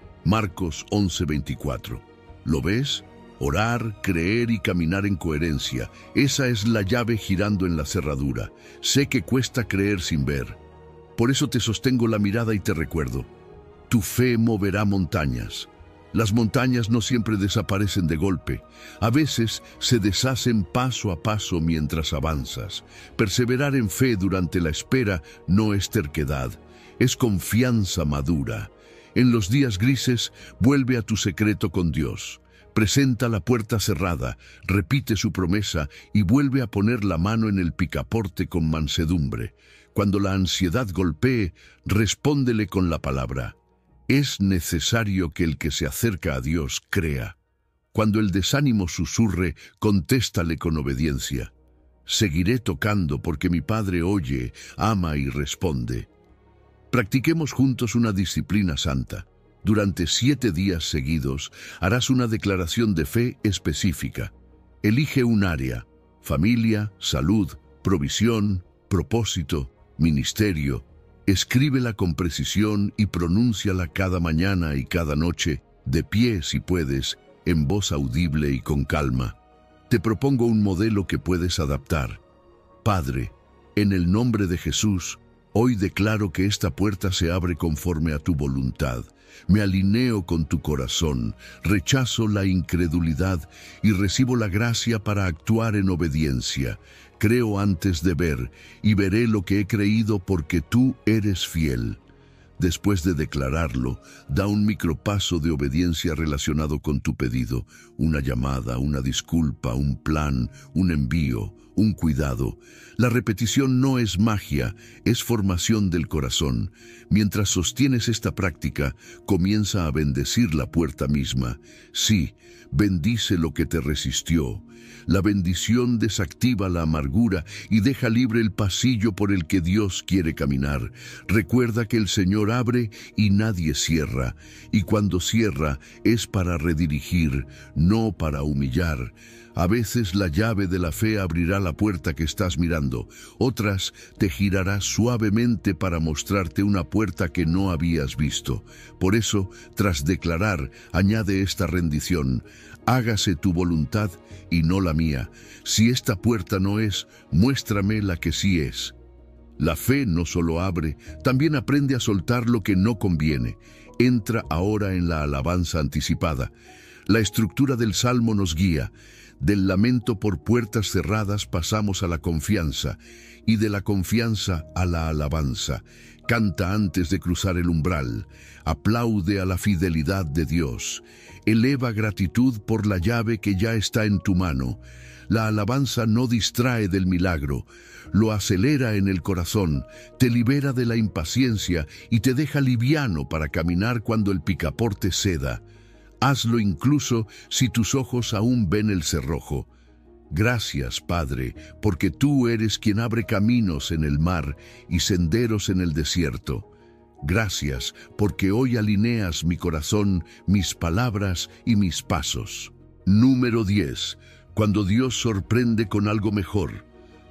Marcos 11:24. ¿Lo ves? Orar, creer y caminar en coherencia. Esa es la llave girando en la cerradura. Sé que cuesta creer sin ver. Por eso te sostengo la mirada y te recuerdo. Tu fe moverá montañas. Las montañas no siempre desaparecen de golpe. A veces se deshacen paso a paso mientras avanzas. Perseverar en fe durante la espera no es terquedad, es confianza madura. En los días grises, vuelve a tu secreto con Dios. Presenta la puerta cerrada, repite su promesa y vuelve a poner la mano en el picaporte con mansedumbre. Cuando la ansiedad golpee, respóndele con la palabra. Es necesario que el que se acerca a Dios crea. Cuando el desánimo susurre, contéstale con obediencia. Seguiré tocando porque mi Padre oye, ama y responde. Practiquemos juntos una disciplina santa. Durante 7 días seguidos harás una declaración de fe específica. Elige un área: familia, salud, provisión, propósito, ministerio. Escríbela con precisión y pronúnciala cada mañana y cada noche, de pie si puedes, en voz audible y con calma. Te propongo un modelo que puedes adaptar. Padre, en el nombre de Jesús, hoy declaro que esta puerta se abre conforme a tu voluntad. Me alineo con tu corazón, rechazo la incredulidad y recibo la gracia para actuar en obediencia. Creo antes de ver, y veré lo que he creído porque tú eres fiel. Después de declararlo, da un micropaso de obediencia relacionado con tu pedido, una llamada, una disculpa, un plan, un envío, un cuidado. La repetición no es magia, es formación del corazón. Mientras sostienes esta práctica, comienza a bendecir la puerta misma. Sí, bendice lo que te resistió. La bendición desactiva la amargura y deja libre el pasillo por el que Dios quiere caminar. Recuerda que el Señor abre y nadie cierra, y cuando cierra es para redirigir, no para humillar. A veces la llave de la fe abrirá la puerta que estás mirando, otras te girará suavemente para mostrarte una puerta que no habías visto. Por eso, tras declarar, añade esta rendición: hágase tu voluntad y no la mía. Si esta puerta no es, muéstrame la que sí es. La fe no solo abre, también aprende a soltar lo que no conviene. Entra ahora en la alabanza anticipada. La estructura del Salmo nos guía. Del lamento por puertas cerradas pasamos a la confianza, y de la confianza a la alabanza. Canta antes de cruzar el umbral. Aplaude a la fidelidad de Dios. Eleva gratitud por la llave que ya está en tu mano. La alabanza no distrae del milagro, lo acelera en el corazón, te libera de la impaciencia y te deja liviano para caminar cuando el picaporte ceda. Hazlo incluso si tus ojos aún ven el cerrojo. Gracias, Padre, porque tú eres quien abre caminos en el mar y senderos en el desierto. Gracias, porque hoy alineas mi corazón, mis palabras y mis pasos. Número 10. Cuando Dios sorprende con algo mejor.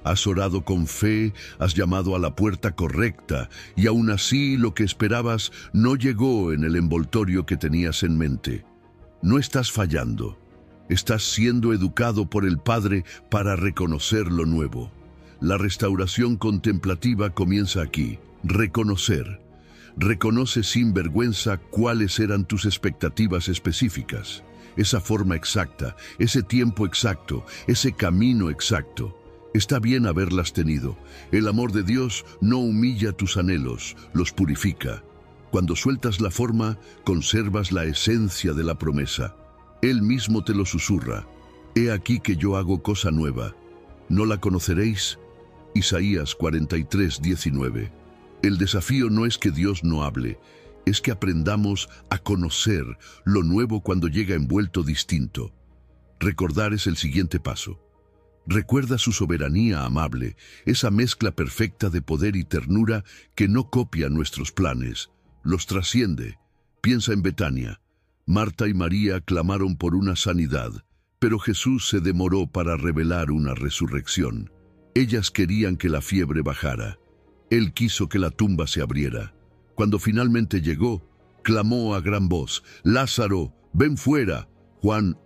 Has orado con fe, has llamado a la puerta correcta, y aún así lo que esperabas no llegó en el envoltorio que tenías en mente. No estás fallando. Estás siendo educado por el Padre para reconocer lo nuevo. La restauración contemplativa comienza aquí. Reconocer. Reconoce sin vergüenza cuáles eran tus expectativas específicas. Esa forma exacta, ese tiempo exacto, ese camino exacto. Está bien haberlas tenido. El amor de Dios no humilla tus anhelos, los purifica. Cuando sueltas la forma, conservas la esencia de la promesa. Él mismo te lo susurra. He aquí que yo hago cosa nueva. ¿No la conoceréis? Isaías 43:19. El desafío no es que Dios no hable, es que aprendamos a conocer lo nuevo cuando llega envuelto distinto. Recordar es el siguiente paso. Recuerda su soberanía amable, esa mezcla perfecta de poder y ternura que no copia nuestros planes, los trasciende. Piensa en Betania. Marta y María clamaron por una sanidad, pero Jesús se demoró para revelar una resurrección. Ellas querían que la fiebre bajara. Él quiso que la tumba se abriera. Cuando finalmente llegó, clamó a gran voz: «Lázaro, ven fuera». Juan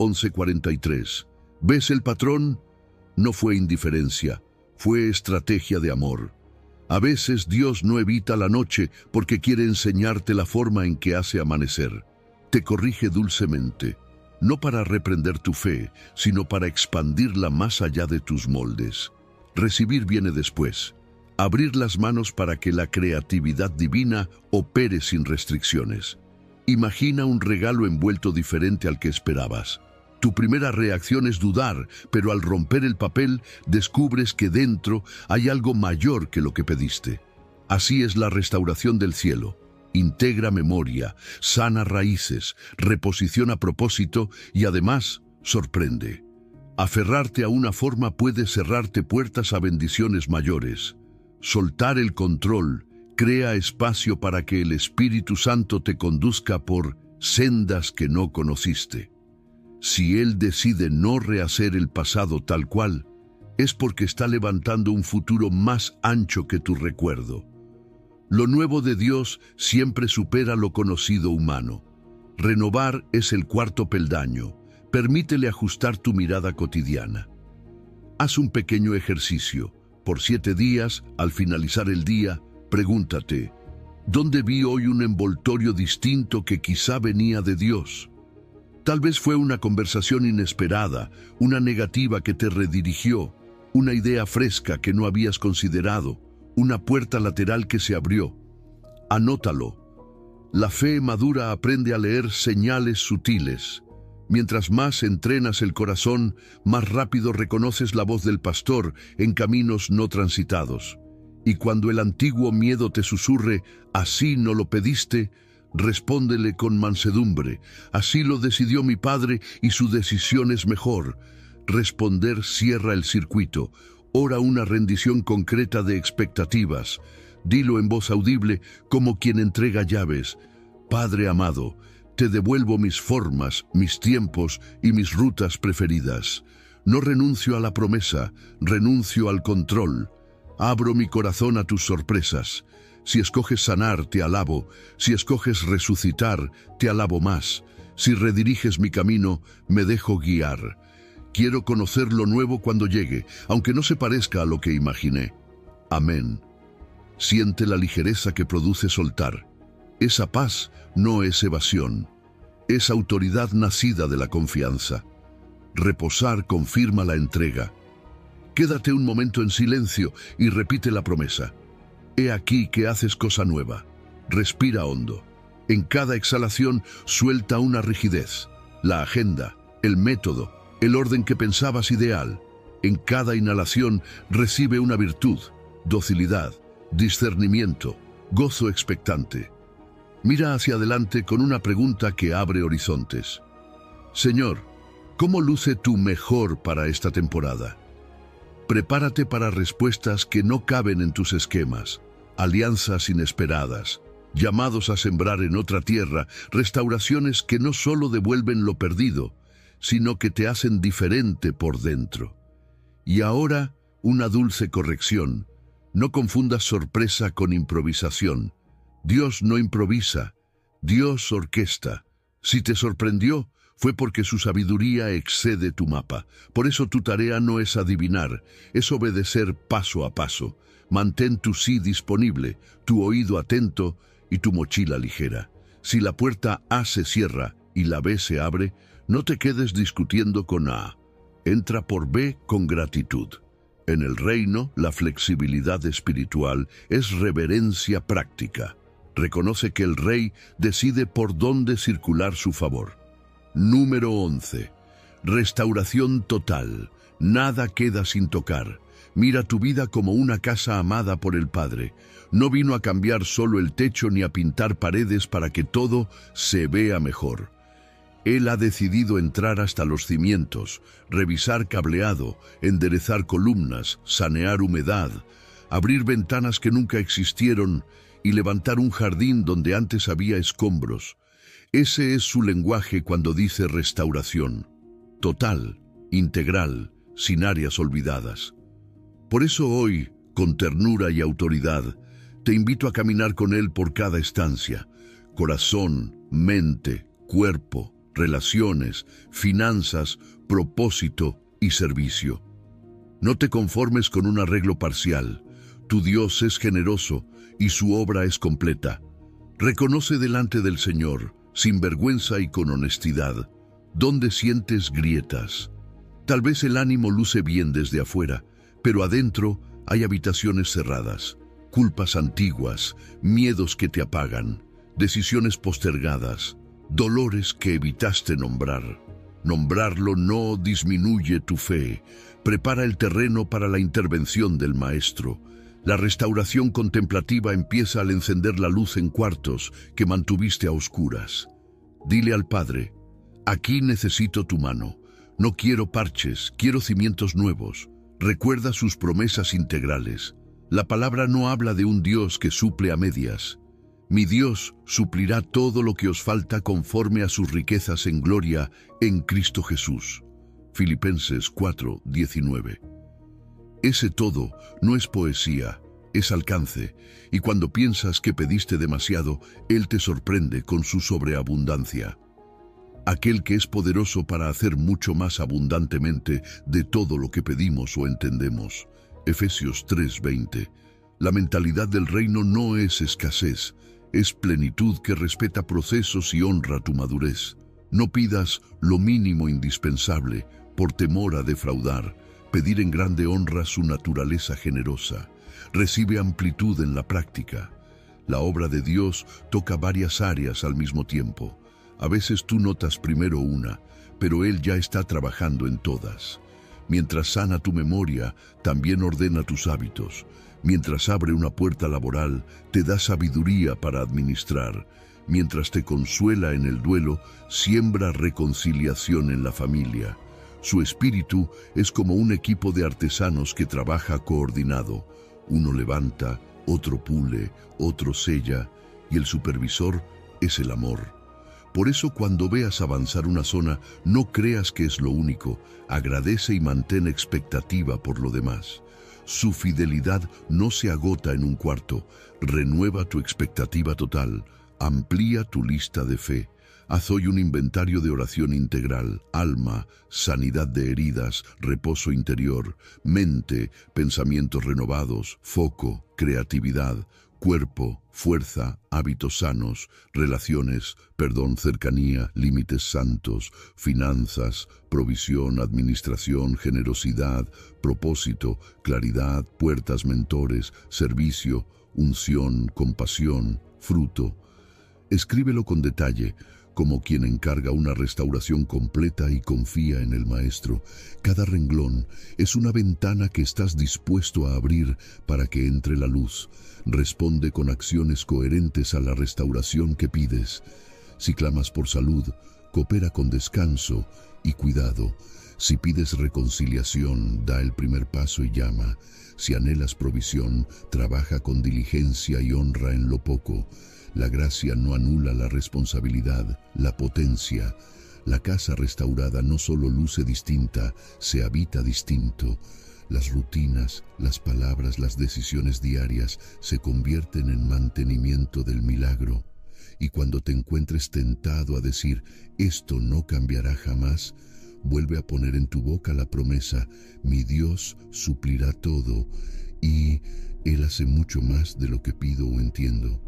11:43. ¿Ves el patrón? No fue indiferencia, fue estrategia de amor. A veces Dios no evita la noche porque quiere enseñarte la forma en que hace amanecer. Te corrige dulcemente, no para reprender tu fe, sino para expandirla más allá de tus moldes. Recibir viene después. Abrir las manos para que la creatividad divina opere sin restricciones. Imagina un regalo envuelto diferente al que esperabas. Tu primera reacción es dudar, pero al romper el papel descubres que dentro hay algo mayor que lo que pediste. Así es la restauración del cielo. Integra memoria, sana raíces, reposiciona propósito y además sorprende. Aferrarte a una forma puede cerrarte puertas a bendiciones mayores. Soltar el control crea espacio para que el Espíritu Santo te conduzca por sendas que no conociste. Si Él decide no rehacer el pasado tal cual, es porque está levantando un futuro más ancho que tu recuerdo. Lo nuevo de Dios siempre supera lo conocido humano. Renovar es el cuarto peldaño. Permítele ajustar tu mirada cotidiana. Haz un pequeño ejercicio. Por 7 días, al finalizar el día, pregúntate: ¿dónde vi hoy un envoltorio distinto que quizá venía de Dios? Tal vez fue una conversación inesperada, una negativa que te redirigió, una idea fresca que no habías considerado, una puerta lateral que se abrió. Anótalo. La fe madura aprende a leer señales sutiles. Mientras más entrenas el corazón, más rápido reconoces la voz del pastor en caminos no transitados. Y cuando el antiguo miedo te susurre: «Así no lo pediste», respóndele con mansedumbre: «Así lo decidió mi Padre y su decisión es mejor». Responder cierra el circuito. Ora una rendición concreta de expectativas. Dilo en voz audible como quien entrega llaves: «Padre amado, te devuelvo mis formas, mis tiempos y mis rutas preferidas. No renuncio a la promesa, renuncio al control. Abro mi corazón a tus sorpresas. Si escoges sanar, te alabo. Si escoges resucitar, te alabo más. Si rediriges mi camino, me dejo guiar. Quiero conocer lo nuevo cuando llegue, aunque no se parezca a lo que imaginé». Amén. Siente la ligereza que produce soltar. Esa paz no es evasión, es autoridad nacida de la confianza. Reposar confirma la entrega. Quédate un momento en silencio y repite la promesa. He aquí que haces cosa nueva. Respira hondo. En cada exhalación suelta una rigidez, la agenda, el método, el orden que pensabas ideal. En cada inhalación recibe una virtud, docilidad, discernimiento, gozo expectante. Mira hacia adelante con una pregunta que abre horizontes. Señor, ¿cómo luce tu mejor para esta temporada? Prepárate para respuestas que no caben en tus esquemas, alianzas inesperadas, llamados a sembrar en otra tierra, restauraciones que no solo devuelven lo perdido, sino que te hacen diferente por dentro. Y ahora, Una dulce corrección. No confundas sorpresa con improvisación. Dios no improvisa, Dios orquesta. Si te sorprendió, fue porque su sabiduría excede tu mapa. Por eso tu tarea no es adivinar, es obedecer paso a paso. Mantén tu sí disponible, tu oído atento y tu mochila ligera. Si la puerta A se cierra y la B se abre, no te quedes discutiendo con A. Entra por B con gratitud. En el reino, la flexibilidad espiritual es reverencia práctica. Reconoce que el rey decide por dónde circular su favor. Número 11. Restauración total. Nada queda sin tocar. Mira tu vida como una casa amada por el Padre. No vino a cambiar solo el techo ni a pintar paredes para que todo se vea mejor. Él ha decidido entrar hasta los cimientos, revisar cableado, enderezar columnas, sanear humedad, abrir ventanas que nunca existieron y levantar un jardín donde antes había escombros. Ese es su lenguaje cuando dice restauración. Total, integral, sin áreas olvidadas. Por eso hoy, con ternura y autoridad, te invito a caminar con Él por cada estancia. Corazón, mente, cuerpo, relaciones, finanzas, propósito y servicio. No te conformes con un arreglo parcial. Tu Dios es generoso y su obra es completa. Reconoce delante del Señor, sin vergüenza y con honestidad, dónde sientes grietas. Tal vez el ánimo luce bien desde afuera, pero adentro hay habitaciones cerradas, culpas antiguas, miedos que te apagan, decisiones postergadas, dolores que evitaste nombrar. Nombrarlo no disminuye tu fe, prepara el terreno para la intervención del Maestro. La restauración contemplativa empieza al encender la luz en cuartos que mantuviste a oscuras. Dile al Padre, aquí necesito tu mano. No quiero parches, quiero cimientos nuevos. Recuerda sus promesas integrales. La palabra no habla de un Dios que suple a medias. Mi Dios suplirá todo lo que os falta conforme a sus riquezas en gloria en Cristo Jesús. Filipenses 4:19. Ese todo no es poesía, es alcance, y cuando piensas que pediste demasiado, Él te sorprende con su sobreabundancia. Aquel que es poderoso para hacer mucho más abundantemente de todo lo que pedimos o entendemos. Efesios 3:20. La mentalidad del reino no es escasez, es plenitud que respeta procesos y honra tu madurez. No pidas lo mínimo indispensable por temor a defraudar. Pedir en grande honra su naturaleza generosa. Recibe amplitud en la práctica. La obra de Dios toca varias áreas al mismo tiempo. A veces tú notas primero una, pero Él ya está trabajando en todas. Mientras sana tu memoria, también ordena tus hábitos. Mientras abre una puerta laboral, te da sabiduría para administrar. Mientras te consuela en el duelo, siembra reconciliación en la familia. Su espíritu es como un equipo de artesanos que trabaja coordinado. Uno levanta, otro pule, otro sella, y el supervisor es el amor. Por eso cuando veas avanzar una zona, no creas que es lo único. Agradece y mantén expectativa por lo demás. Su fidelidad no se agota en un cuarto. Renueva tu expectativa total. Amplía tu lista de fe. Haz hoy un inventario de oración integral, alma, sanidad de heridas, reposo interior, mente, pensamientos renovados, foco, creatividad, cuerpo, fuerza, hábitos sanos, relaciones, perdón, cercanía, límites santos, finanzas, provisión, administración, generosidad, propósito, claridad, puertas mentores, servicio, unción, compasión, fruto. Escríbelo con detalle, como quien encarga una restauración completa y confía en el Maestro. Cada renglón es una ventana que estás dispuesto a abrir para que entre la luz. Responde con acciones coherentes a la restauración que pides. Si clamas por salud, coopera con descanso y cuidado. Si pides reconciliación, da el primer paso y llama. Si anhelas provisión, trabaja con diligencia y honra en lo poco. La gracia no anula la responsabilidad, la potencia. La casa restaurada no solo luce distinta, se habita distinto. Las rutinas, las palabras, las decisiones diarias se convierten en mantenimiento del milagro. Y cuando te encuentres tentado a decir, esto no cambiará jamás, vuelve a poner en tu boca la promesa, mi Dios suplirá todo, y Él hace mucho más de lo que pido o entiendo.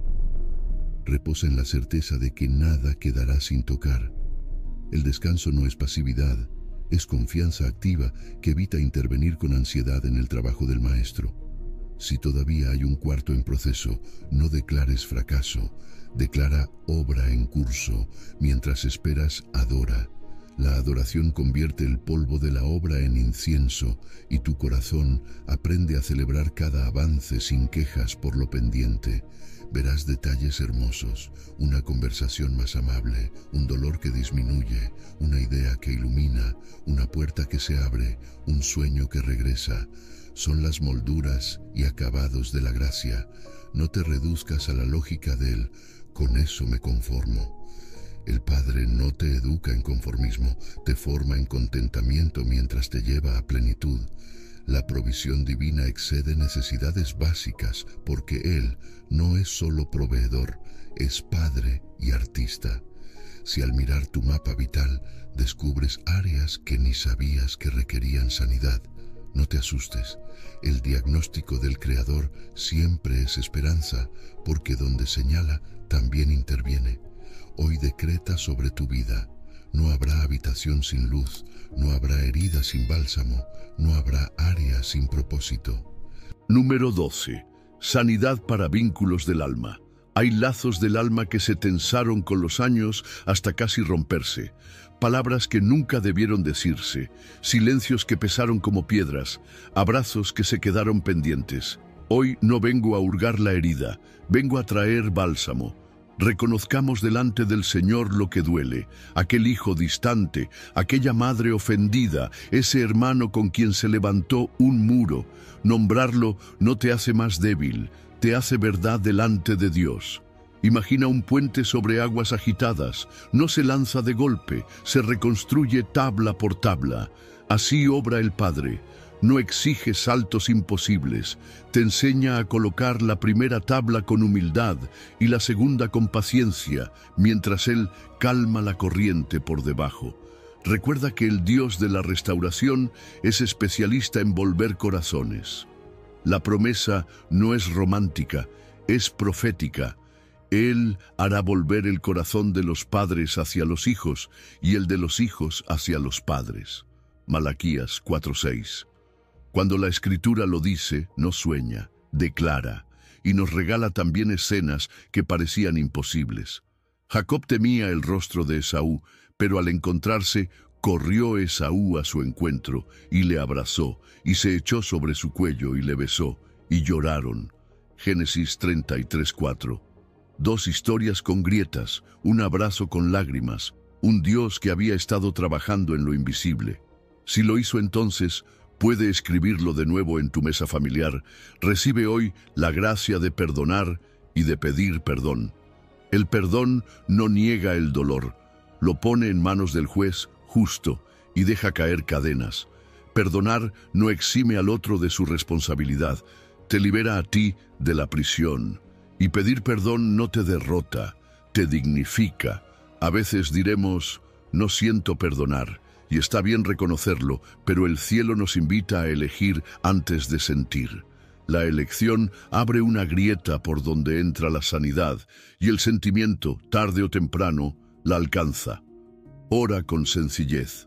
Reposa en la certeza de que nada quedará sin tocar. El descanso no es pasividad, es confianza activa que evita intervenir con ansiedad en el trabajo del maestro. Si todavía hay un cuarto en proceso, no declares fracaso, declara obra en curso. Mientras esperas, adora. La adoración convierte el polvo de la obra en incienso y tu corazón aprende a celebrar cada avance sin quejas por lo pendiente. Verás detalles hermosos, una conversación más amable, un dolor que disminuye, una idea que ilumina, una puerta que se abre, un sueño que regresa. Son las molduras y acabados de la gracia. No te reduzcas a la lógica del «con eso me conformo». El Padre no te educa en conformismo, te forma en contentamiento mientras te lleva a plenitud. La provisión divina excede necesidades básicas porque Él no es solo proveedor, es Padre y artista. Si al mirar tu mapa vital descubres áreas que ni sabías que requerían sanidad, no te asustes. El diagnóstico del Creador siempre es esperanza, porque donde señala también interviene. Hoy decreta sobre tu vida: no habrá habitación sin luz, no habrá herida sin bálsamo, no habrá área sin propósito. Número 12. Sanidad para vínculos del alma. Hay lazos del alma que se tensaron con los años hasta casi romperse. Palabras que nunca debieron decirse, silencios que pesaron como piedras, abrazos que se quedaron pendientes. Hoy no vengo a hurgar la herida, vengo a traer bálsamo. Reconozcamos delante del Señor lo que duele, aquel hijo distante, aquella madre ofendida, ese hermano con quien se levantó un muro. Nombrarlo no te hace más débil, te hace verdad delante de Dios. Imagina un puente sobre aguas agitadas, no se lanza de golpe, se reconstruye tabla por tabla. Así obra el Padre. No exige saltos imposibles, te enseña a colocar la primera tabla con humildad y la segunda con paciencia, mientras Él calma la corriente por debajo. Recuerda que el Dios de la restauración es especialista en volver corazones. La promesa no es romántica, es profética. Él hará volver el corazón de los padres hacia los hijos y el de los hijos hacia los padres. Malaquías 4:6. Cuando la Escritura lo dice, no sueña, declara, y nos regala también escenas que parecían imposibles. Jacob temía el rostro de Esaú, pero al encontrarse, corrió Esaú a su encuentro, y le abrazó, y se echó sobre su cuello y le besó, y lloraron. Génesis 33:4. Dos historias con grietas, un abrazo con lágrimas, un Dios que había estado trabajando en lo invisible. Si lo hizo entonces, puede escribirlo de nuevo en tu mesa familiar. Recibe hoy la gracia de perdonar y de pedir perdón. El perdón no niega el dolor, lo pone en manos del juez justo y deja caer cadenas. Perdonar no exime al otro de su responsabilidad, te libera a ti de la prisión. Y pedir perdón no te derrota, te dignifica. A veces diremos, no siento perdonar. Y está bien reconocerlo, pero el cielo nos invita a elegir antes de sentir. La elección abre una grieta por donde entra la sanidad, y el sentimiento, tarde o temprano, la alcanza. Ora con sencillez.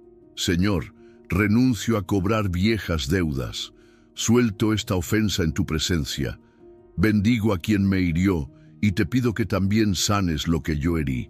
Señor, renuncio a cobrar viejas deudas. Suelto esta ofensa en tu presencia. Bendigo a quien me hirió, y te pido que también sanes lo que yo herí.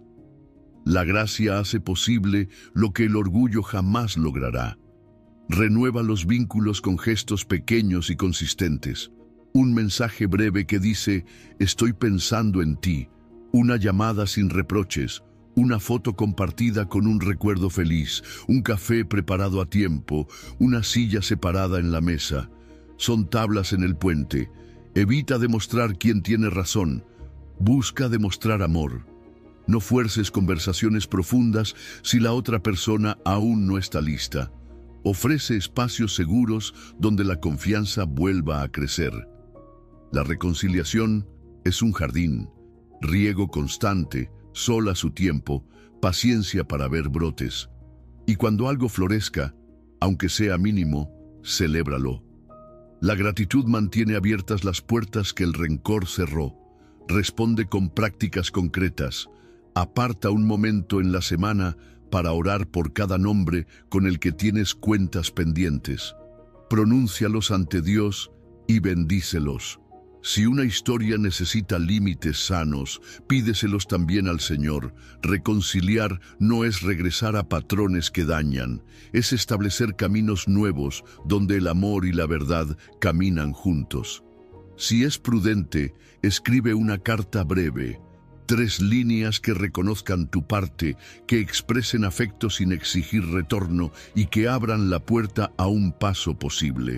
La gracia hace posible lo que el orgullo jamás logrará. Renueva los vínculos con gestos pequeños y consistentes. Un mensaje breve que dice, estoy pensando en ti. Una llamada sin reproches. Una foto compartida con un recuerdo feliz. Un café preparado a tiempo. Una silla separada en la mesa. Son tablas en el puente. Evita demostrar quién tiene razón. Busca demostrar amor. No fuerces conversaciones profundas si la otra persona aún no está lista. ofrece espacios seguros donde la confianza vuelva a crecer. La reconciliación es un jardín, riego constante, sol a su tiempo, paciencia para ver brotes. Y cuando algo florezca, aunque sea mínimo, celébralo. La gratitud mantiene abiertas las puertas que el rencor cerró. Responde con prácticas concretas. Aparta un momento en la semana para orar por cada nombre con el que tienes cuentas pendientes. Pronúncialos ante Dios y bendícelos. Si una historia necesita límites sanos, pídeselos también al Señor. Reconciliar no es regresar a patrones que dañan, es establecer caminos nuevos donde el amor y la verdad caminan juntos. Si es prudente, escribe una carta breve, 3 líneas que reconozcan tu parte, que expresen afecto sin exigir retorno y que abran la puerta a un paso posible.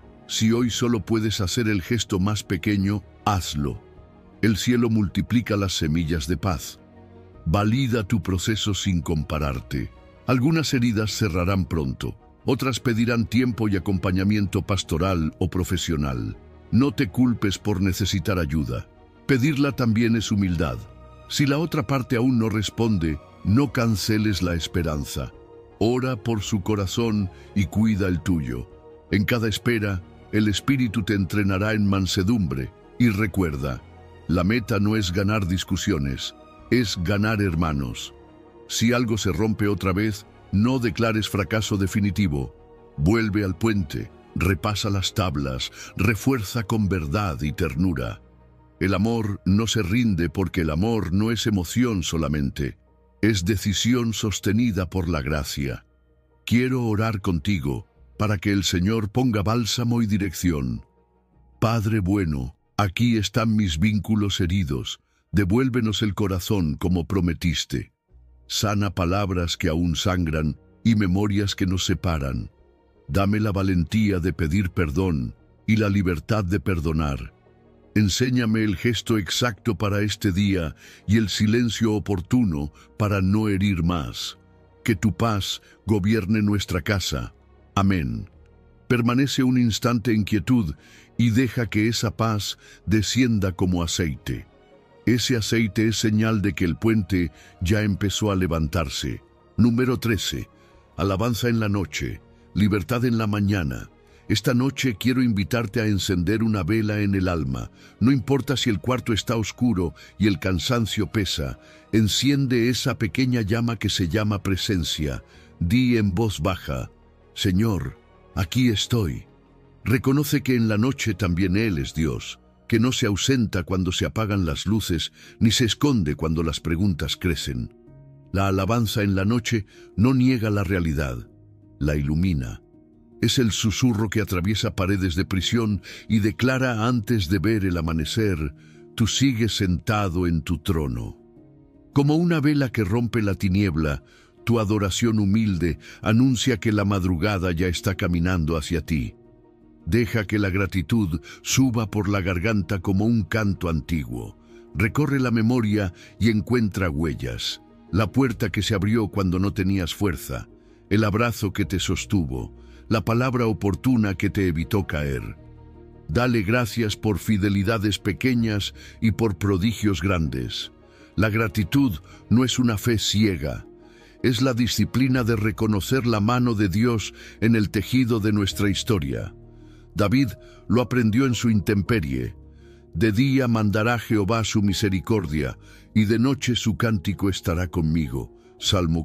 Si hoy solo puedes hacer el gesto más pequeño, hazlo. El cielo multiplica las semillas de paz. Valida tu proceso sin compararte. Algunas heridas cerrarán pronto, otras pedirán tiempo y acompañamiento pastoral o profesional. No te culpes por necesitar ayuda. Pedirla también es humildad. Si la otra parte aún no responde, no canceles la esperanza. Ora por su corazón y cuida el tuyo. En cada espera, el Espíritu te entrenará en mansedumbre. Y recuerda, la meta no es ganar discusiones, es ganar hermanos. Si algo se rompe otra vez, no declares fracaso definitivo. Vuelve al puente, repasa las tablas, refuerza con verdad y ternura. El amor no se rinde porque el amor no es emoción solamente, es decisión sostenida por la gracia. Quiero orar contigo para que el Señor ponga bálsamo y dirección. Padre bueno, aquí están mis vínculos heridos, devuélvenos el corazón como prometiste. Sana palabras que aún sangran y memorias que nos separan. Dame la valentía de pedir perdón y la libertad de perdonar. Enséñame el gesto exacto para este día y el silencio oportuno para no herir más. Que tu paz gobierne nuestra casa. Amén. Permanece un instante en quietud y deja que esa paz descienda como aceite. Ese aceite es señal de que el puente ya empezó a levantarse. Número 13. Alabanza en la noche, libertad en la mañana. Esta noche quiero invitarte a encender una vela en el alma. No importa si el cuarto está oscuro y el cansancio pesa, enciende esa pequeña llama que se llama presencia. Di en voz baja: Señor, aquí estoy. Reconoce que en la noche también Él es Dios, que no se ausenta cuando se apagan las luces, ni se esconde cuando las preguntas crecen. La alabanza en la noche no niega la realidad, la ilumina. Es el susurro que atraviesa paredes de prisión y declara antes de ver el amanecer: tú sigues sentado en tu trono. Como una vela que rompe la tiniebla, tu adoración humilde anuncia que la madrugada ya está caminando hacia ti. Deja que la gratitud suba por la garganta como un canto antiguo. Recorre la memoria y encuentra huellas. La puerta que se abrió cuando no tenías fuerza, el abrazo que te sostuvo, la palabra oportuna que te evitó caer. Dale gracias por fidelidades pequeñas y por prodigios grandes. La gratitud no es una fe ciega, es la disciplina de reconocer la mano de Dios en el tejido de nuestra historia. David lo aprendió en su intemperie. De día mandará Jehová su misericordia, y de noche su cántico estará conmigo. Salmo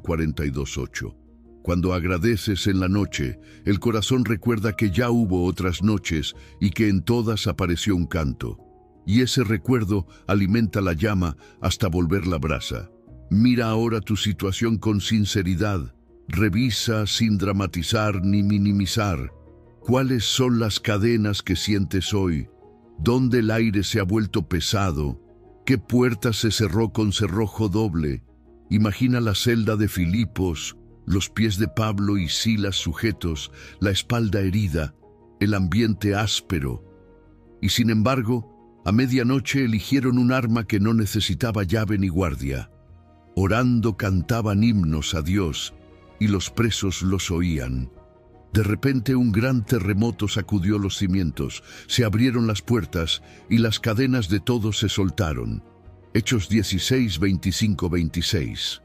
42:8. Cuando agradeces en la noche, el corazón recuerda que ya hubo otras noches y que en todas apareció un canto. Y ese recuerdo alimenta la llama hasta volver la brasa. Mira ahora tu situación con sinceridad. Revisa sin dramatizar ni minimizar. ¿Cuáles son las cadenas que sientes hoy? ¿Dónde el aire se ha vuelto pesado? ¿Qué puerta se cerró con cerrojo doble? Imagina la celda de Filipos, los pies de Pablo y Silas sujetos, la espalda herida, el ambiente áspero. Y sin embargo, a medianoche eligieron un arma que no necesitaba llave ni guardia. Orando cantaban himnos a Dios, y los presos los oían. De repente un gran terremoto sacudió los cimientos, se abrieron las puertas y las cadenas de todos se soltaron. Hechos 16, 25, 26.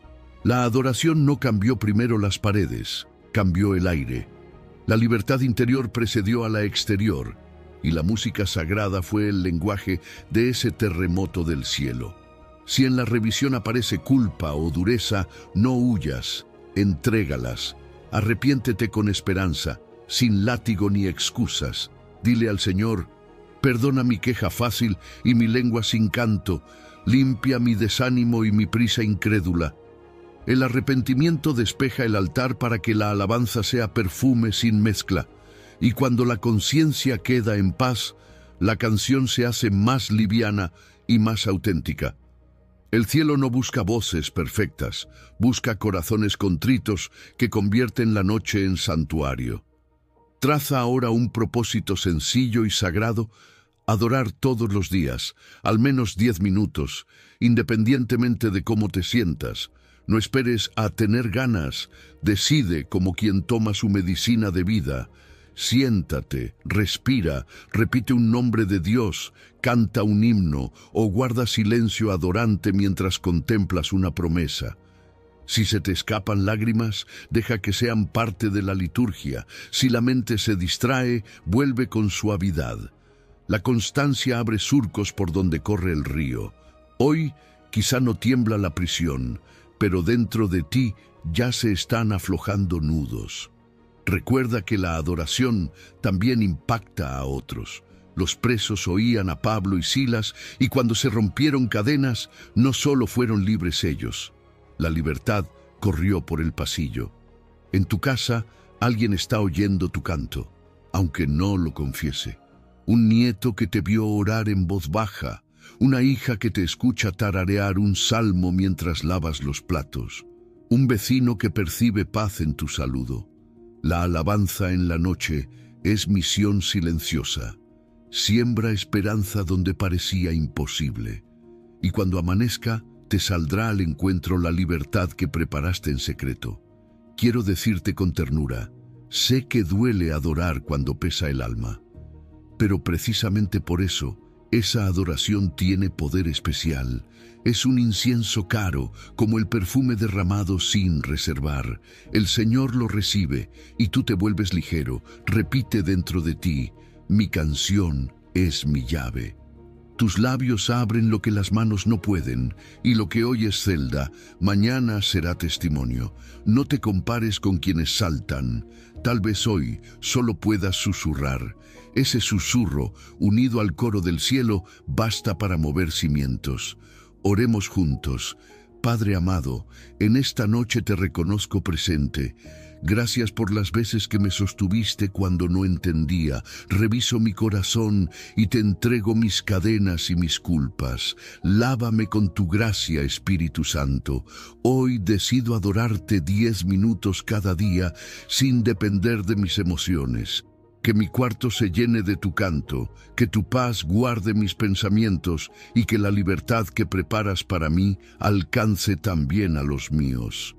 La adoración no cambió primero las paredes, cambió el aire. La libertad interior precedió a la exterior, y la música sagrada fue el lenguaje de ese terremoto del cielo. Si en la revisión aparece culpa o dureza, no huyas, entrégalas. Arrepiéntete con esperanza, sin látigo ni excusas. Dile al Señor: perdona mi queja fácil y mi lengua sin canto, limpia mi desánimo y mi prisa incrédula. El arrepentimiento despeja el altar para que la alabanza sea perfume sin mezcla, y cuando la conciencia queda en paz, la canción se hace más liviana y más auténtica. El cielo no busca voces perfectas, busca corazones contritos que convierten la noche en santuario. Traza ahora un propósito sencillo y sagrado: adorar todos los días, al menos 10 minutos, independientemente de cómo te sientas. No esperes a tener ganas, decide como quien toma su medicina de vida. Siéntate, respira, repite un nombre de Dios, canta un himno o guarda silencio adorante mientras contemplas una promesa. Si se te escapan lágrimas, deja que sean parte de la liturgia. Si la mente se distrae, vuelve con suavidad. La constancia abre surcos por donde corre el río. Hoy quizá no tiembla la prisión, pero dentro de ti ya se están aflojando nudos. Recuerda que la adoración también impacta a otros. Los presos oían a Pablo y Silas, y cuando se rompieron cadenas, no solo fueron libres ellos. La libertad corrió por el pasillo. En tu casa, alguien está oyendo tu canto, aunque no lo confiese. Un nieto que te vio orar en voz baja, una hija que te escucha tararear un salmo mientras lavas los platos, un vecino que percibe paz en tu saludo. La alabanza en la noche es misión silenciosa. Siembra esperanza donde parecía imposible. Y cuando amanezca, te saldrá al encuentro la libertad que preparaste en secreto. Quiero decirte con ternura: sé que duele adorar cuando pesa el alma. Pero precisamente por eso, esa adoración tiene poder especial. Es un incienso caro, como el perfume derramado sin reservar. El Señor lo recibe, y tú te vuelves ligero. Repite dentro de ti: mi canción es mi llave. Tus labios abren lo que las manos no pueden, y lo que hoy es celda, mañana será testimonio. No te compares con quienes saltan. Tal vez hoy solo puedas susurrar. Ese susurro, unido al coro del cielo, basta para mover cimientos. Oremos juntos. Padre amado, en esta noche te reconozco presente. Gracias por las veces que me sostuviste cuando no entendía. Reviso mi corazón y te entrego mis cadenas y mis culpas. Lávame con tu gracia, Espíritu Santo. Hoy decido adorarte 10 minutos cada día sin depender de mis emociones. Que mi cuarto se llene de tu canto, que tu paz guarde mis pensamientos y que la libertad que preparas para mí alcance también a los míos.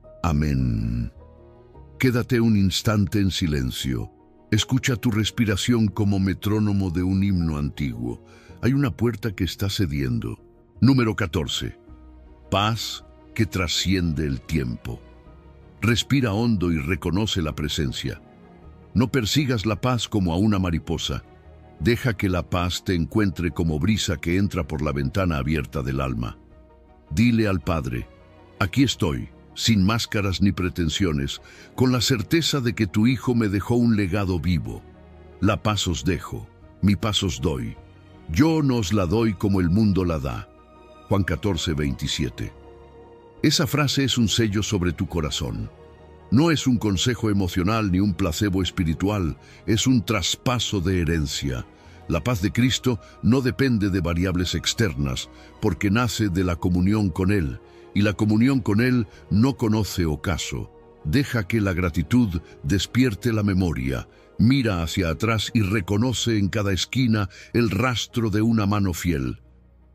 Amén. Quédate un instante en silencio. Escucha tu respiración como metrónomo de un himno antiguo. Hay una puerta que está cediendo. Número 14. Paz que trasciende el tiempo. Respira hondo y reconoce la presencia. No persigas la paz como a una mariposa. Deja que la paz te encuentre como brisa que entra por la ventana abierta del alma. Dile al Padre: aquí estoy, sin máscaras ni pretensiones, con la certeza de que tu Hijo me dejó un legado vivo. La paz os dejo, mi paz os doy. Yo no os la doy como el mundo la da. Juan 14, 27. Esa frase es un sello sobre tu corazón. No es un consejo emocional ni un placebo espiritual, es un traspaso de herencia. La paz de Cristo no depende de variables externas, porque nace de la comunión con Él, y la comunión con Él no conoce ocaso. Deja que la gratitud despierte la memoria, mira hacia atrás y reconoce en cada esquina el rastro de una mano fiel.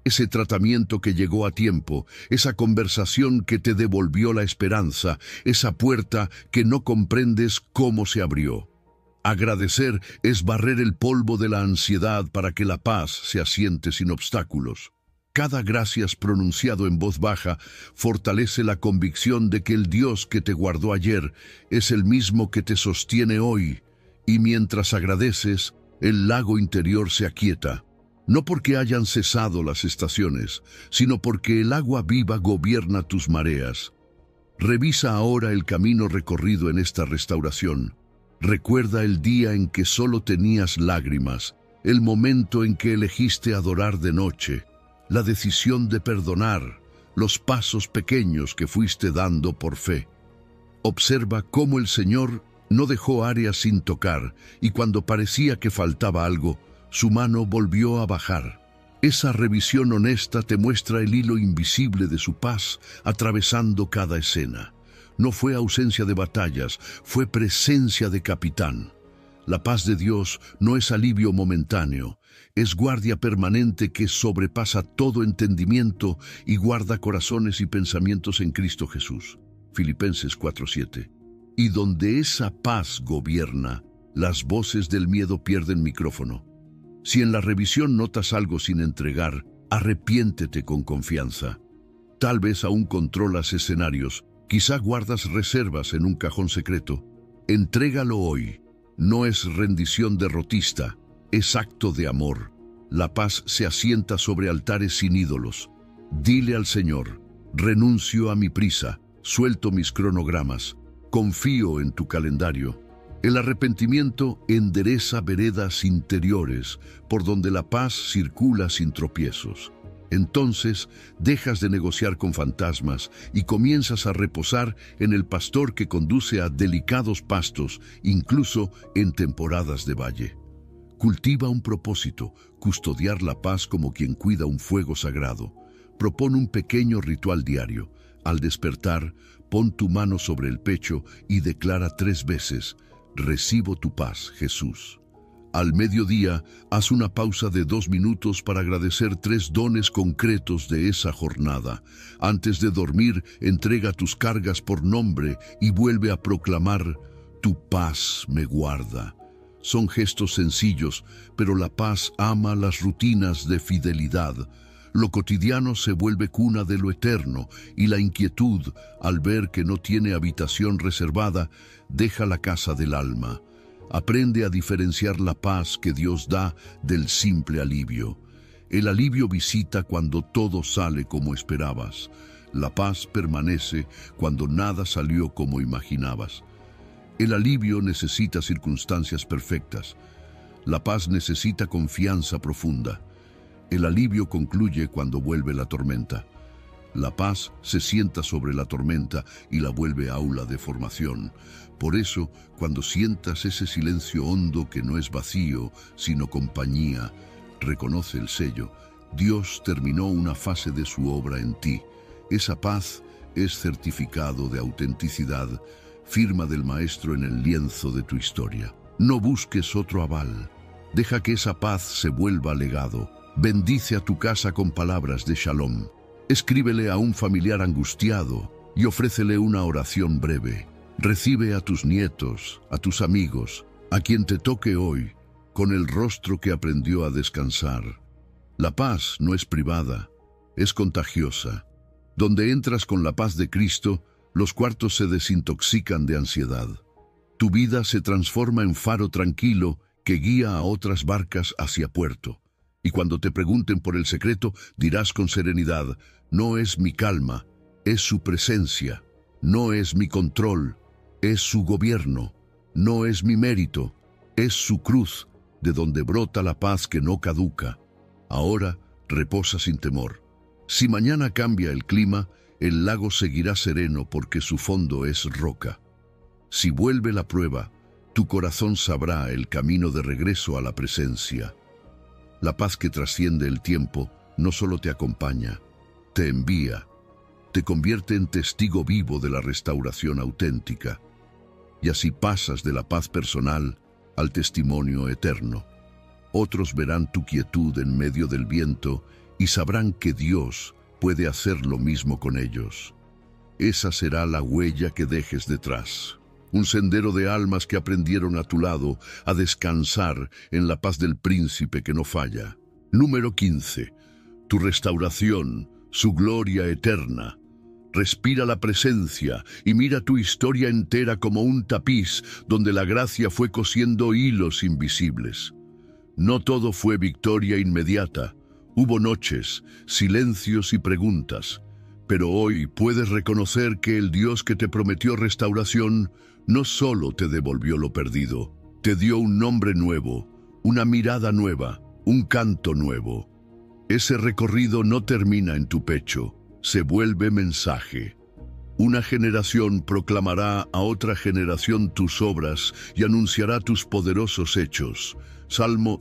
ese tratamiento que llegó a tiempo, esa conversación que te devolvió la esperanza, esa puerta que no comprendes cómo se abrió. Agradecer es barrer el polvo de la ansiedad para que la paz se asiente sin obstáculos. Cada gracias pronunciado en voz baja fortalece la convicción de que el Dios que te guardó ayer es el mismo que te sostiene hoy, y mientras agradeces, el lago interior se aquieta. No porque hayan cesado las estaciones, sino porque el agua viva gobierna tus mareas. Revisa ahora el camino recorrido en esta restauración. Recuerda el día en que solo tenías lágrimas, el momento en que elegiste adorar de noche, la decisión de perdonar, los pasos pequeños que fuiste dando por fe. Observa cómo el Señor no dejó áreas sin tocar, y cuando parecía que faltaba algo, su mano volvió a bajar. Esa revisión honesta te muestra el hilo invisible de su paz atravesando cada escena. No fue ausencia de batallas, fue presencia de capitán. La paz de Dios no es alivio momentáneo, es guardia permanente que sobrepasa todo entendimiento y guarda corazones y pensamientos en Cristo Jesús. Filipenses 4:7. Y donde esa paz gobierna, las voces del miedo pierden micrófono. Si en la revisión notas algo sin entregar, arrepiéntete con confianza. Tal vez aún controlas escenarios, quizá guardas reservas en un cajón secreto. Entrégalo hoy. No es rendición derrotista, es acto de amor. La paz se asienta sobre altares sin ídolos. Dile al Señor, renuncio a mi prisa, suelto mis cronogramas, confío en tu calendario. El arrepentimiento endereza veredas interiores por donde la paz circula sin tropiezos. Entonces dejas de negociar con fantasmas y comienzas a reposar en el pastor que conduce a delicados pastos, incluso en temporadas de valle. Cultiva un propósito, custodiar la paz como quien cuida un fuego sagrado. Propone un pequeño ritual diario. Al despertar, pon tu mano sobre el pecho y declara 3 veces: recibo tu paz, Jesús. Al mediodía, haz una pausa de 2 minutos para agradecer 3 dones concretos de esa jornada. Antes de dormir, entrega tus cargas por nombre y vuelve a proclamar: tu paz me guarda. Son gestos sencillos, pero la paz ama las rutinas de fidelidad. Lo cotidiano se vuelve cuna de lo eterno, y la inquietud, al ver que no tiene habitación reservada, deja la casa del alma. Aprende a diferenciar la paz que Dios da del simple alivio. El alivio visita cuando todo sale como esperabas. La paz permanece cuando nada salió como imaginabas. El alivio necesita circunstancias perfectas. La paz necesita confianza profunda. El alivio concluye cuando vuelve la tormenta. La paz se sienta sobre la tormenta y la vuelve aula de formación. Por eso, cuando sientas ese silencio hondo que no es vacío, sino compañía, reconoce el sello. Dios terminó una fase de su obra en ti. Esa paz es certificado de autenticidad, firma del Maestro en el lienzo de tu historia. No busques otro aval. Deja que esa paz se vuelva legado. Bendice a tu casa con palabras de shalom. Escríbele a un familiar angustiado y ofrécele una oración breve. Recibe a tus nietos, a tus amigos, a quien te toque hoy, con el rostro que aprendió a descansar. La paz no es privada, es contagiosa. Donde entras con la paz de Cristo, los cuartos se desintoxican de ansiedad. Tu vida se transforma en faro tranquilo que guía a otras barcas hacia puerto. Y cuando te pregunten por el secreto, dirás con serenidad: no es mi calma, es su presencia. No es mi control, es su gobierno. No es mi mérito, es su cruz, de donde brota la paz que no caduca. Ahora reposa sin temor. Si mañana cambia el clima, el lago seguirá sereno porque su fondo es roca. Si vuelve la prueba, tu corazón sabrá el camino de regreso a la presencia. La paz que trasciende el tiempo no solo te acompaña, te envía, te convierte en testigo vivo de la restauración auténtica. Y así pasas de la paz personal al testimonio eterno. Otros verán tu quietud en medio del viento y sabrán que Dios puede hacer lo mismo con ellos. Esa será la huella que dejes detrás. Un sendero de almas que aprendieron a tu lado a descansar en la paz del príncipe que no falla. Número 15. Tu restauración, su gloria eterna. Respira la presencia y mira tu historia entera como un tapiz donde la gracia fue cosiendo hilos invisibles. No todo fue victoria inmediata. Hubo noches, silencios y preguntas. Pero hoy puedes reconocer que el Dios que te prometió restauración no solo te devolvió lo perdido, te dio un nombre nuevo, una mirada nueva, un canto nuevo. Ese recorrido no termina en tu pecho, se vuelve mensaje. Una generación proclamará a otra generación tus obras y anunciará tus poderosos hechos. Salmo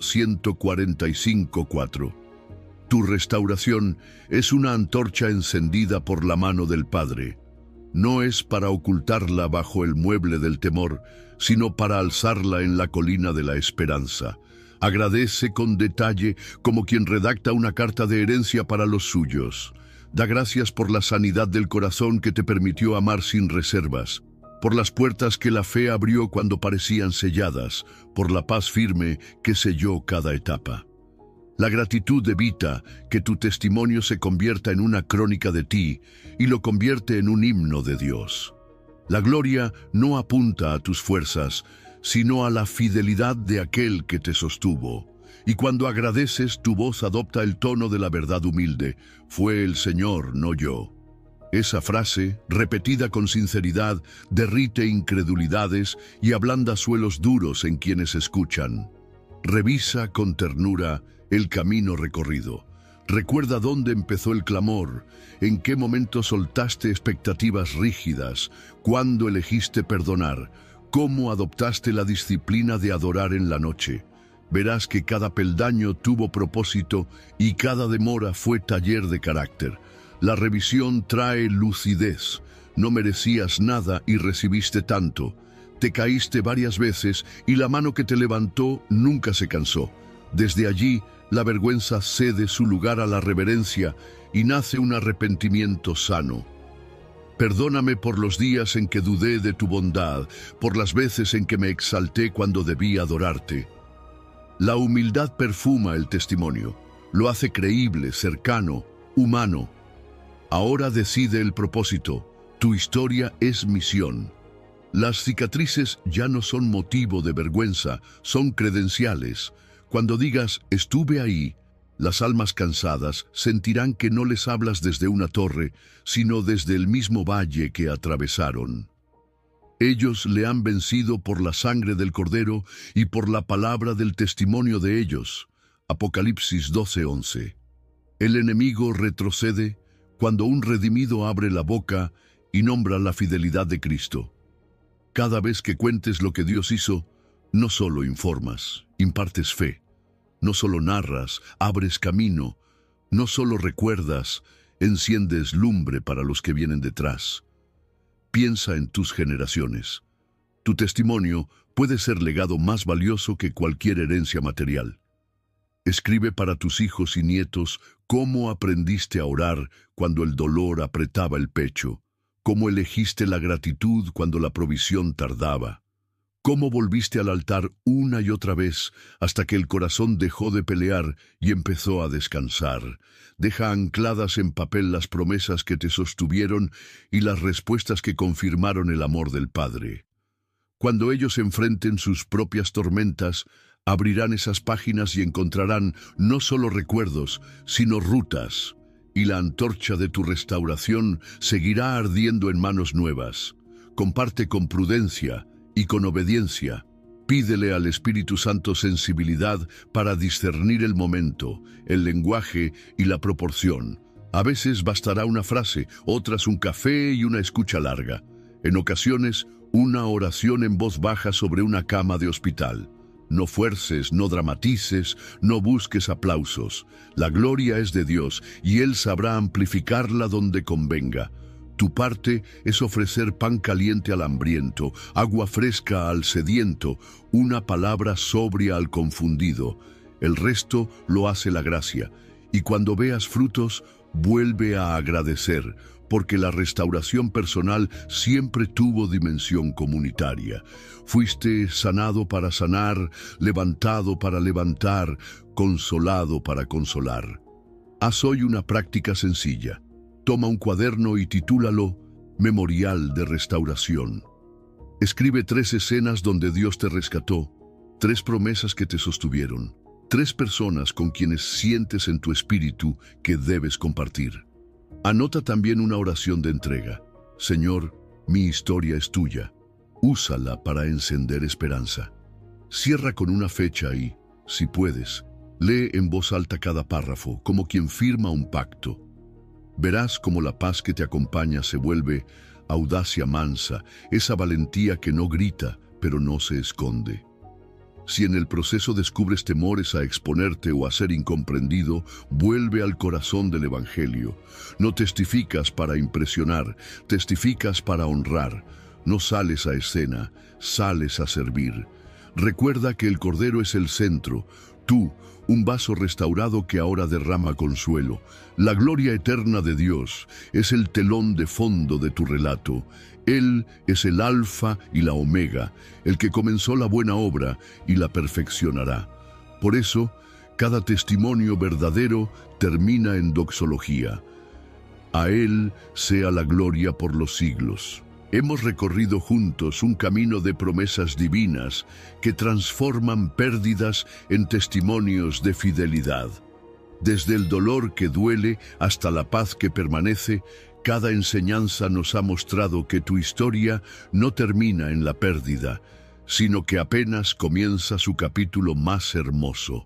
145:4. Tu restauración es una antorcha encendida por la mano del Padre. No es para ocultarla bajo el mueble del temor, sino para alzarla en la colina de la esperanza. Agradece con detalle como quien redacta una carta de herencia para los suyos. Da gracias por la sanidad del corazón que te permitió amar sin reservas, por las puertas que la fe abrió cuando parecían selladas, por la paz firme que selló cada etapa. La gratitud evita que tu testimonio se convierta en una crónica de ti y lo convierte en un himno de Dios. La gloria no apunta a tus fuerzas, sino a la fidelidad de aquel que te sostuvo. Y cuando agradeces, tu voz adopta el tono de la verdad humilde. Fue el Señor, no yo. Esa frase, repetida con sinceridad, derrite incredulidades y ablanda suelos duros en quienes escuchan. Revisa con ternura el camino recorrido. Recuerda dónde empezó el clamor, en qué momento soltaste expectativas rígidas, cuándo elegiste perdonar, cómo adoptaste la disciplina de adorar en la noche. Verás que cada peldaño tuvo propósito y cada demora fue taller de carácter. La revisión trae lucidez. No merecías nada y recibiste tanto. Te caíste varias veces y la mano que te levantó nunca se cansó. Desde allí, la vergüenza cede su lugar a la reverencia y nace un arrepentimiento sano. Perdóname por los días en que dudé de tu bondad, por las veces en que me exalté cuando debí adorarte. La humildad perfuma el testimonio, lo hace creíble, cercano, humano. Ahora decide el propósito, tu historia es misión. Las cicatrices ya no son motivo de vergüenza, son credenciales. Cuando digas, estuve ahí, las almas cansadas sentirán que no les hablas desde una torre, sino desde el mismo valle que atravesaron. Ellos le han vencido por la sangre del Cordero y por la palabra del testimonio de ellos. Apocalipsis 12:11. El enemigo retrocede cuando un redimido abre la boca y nombra la fidelidad de Cristo. Cada vez que cuentes lo que Dios hizo, no solo informas, impartes fe. No solo narras, abres camino. No solo recuerdas, enciendes lumbre para los que vienen detrás. Piensa en tus generaciones. Tu testimonio puede ser legado más valioso que cualquier herencia material. Escribe para tus hijos y nietos cómo aprendiste a orar cuando el dolor apretaba el pecho, cómo elegiste la gratitud cuando la provisión tardaba. Cómo volviste al altar una y otra vez hasta que el corazón dejó de pelear y empezó a descansar. Deja ancladas en papel las promesas que te sostuvieron y las respuestas que confirmaron el amor del Padre. Cuando ellos enfrenten sus propias tormentas, abrirán esas páginas y encontrarán no solo recuerdos, sino rutas. Y la antorcha de tu restauración seguirá ardiendo en manos nuevas. Comparte con prudencia y con obediencia. Pídele al Espíritu Santo sensibilidad para discernir el momento, el lenguaje y la proporción. A veces bastará una frase, otras un café y una escucha larga. En ocasiones, una oración en voz baja sobre una cama de hospital. No fuerces, no dramatices, no busques aplausos. La gloria es de Dios y Él sabrá amplificarla donde convenga. Tu parte es ofrecer pan caliente al hambriento, agua fresca al sediento, una palabra sobria al confundido. El resto lo hace la gracia. Y cuando veas frutos, vuelve a agradecer, porque la restauración personal siempre tuvo dimensión comunitaria. Fuiste sanado para sanar, levantado para levantar, consolado para consolar. Haz hoy una práctica sencilla. Toma un cuaderno y titúlalo Memorial de Restauración. Escribe 3 escenas donde Dios te rescató, 3 promesas que te sostuvieron, 3 personas con quienes sientes en tu espíritu que debes compartir. Anota también una oración de entrega. Señor, mi historia es tuya. Úsala para encender esperanza. Cierra con una fecha y, si puedes, lee en voz alta cada párrafo, como quien firma un pacto. Verás cómo la paz que te acompaña se vuelve audacia mansa, esa valentía que no grita, pero no se esconde. Si en el proceso descubres temores a exponerte o a ser incomprendido, vuelve al corazón del Evangelio. No testificas para impresionar, testificas para honrar. No sales a escena, sales a servir. Recuerda que el Cordero es el centro, tú, un vaso restaurado que ahora derrama consuelo. La gloria eterna de Dios es el telón de fondo de tu relato. Él es el Alfa y la Omega, el que comenzó la buena obra y la perfeccionará. Por eso, cada testimonio verdadero termina en doxología. A Él sea la gloria por los siglos. Hemos recorrido juntos un camino de promesas divinas que transforman pérdidas en testimonios de fidelidad. Desde el dolor que duele hasta la paz que permanece, cada enseñanza nos ha mostrado que tu historia no termina en la pérdida, sino que apenas comienza su capítulo más hermoso.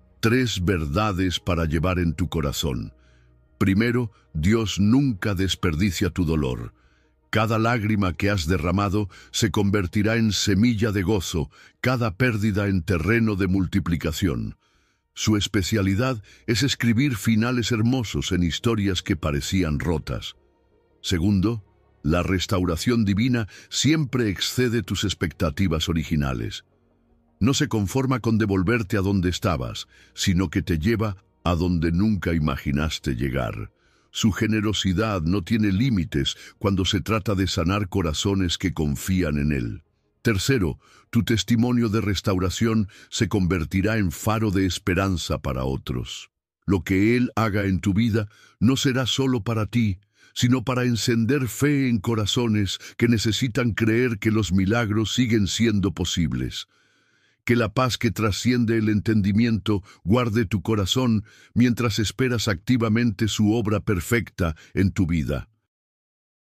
3 verdades para llevar en tu corazón. Primero, Dios nunca desperdicia tu dolor. Cada lágrima que has derramado se convertirá en semilla de gozo, cada pérdida en terreno de multiplicación. Su especialidad es escribir finales hermosos en historias que parecían rotas. Segundo, la restauración divina siempre excede tus expectativas originales. No se conforma con devolverte a donde estabas, sino que te lleva a donde nunca imaginaste llegar. Su generosidad no tiene límites cuando se trata de sanar corazones que confían en Él. Tercero, tu testimonio de restauración se convertirá en faro de esperanza para otros. Lo que Él haga en tu vida no será solo para ti, sino para encender fe en corazones que necesitan creer que los milagros siguen siendo posibles. Que la paz que trasciende el entendimiento guarde tu corazón mientras esperas activamente su obra perfecta en tu vida.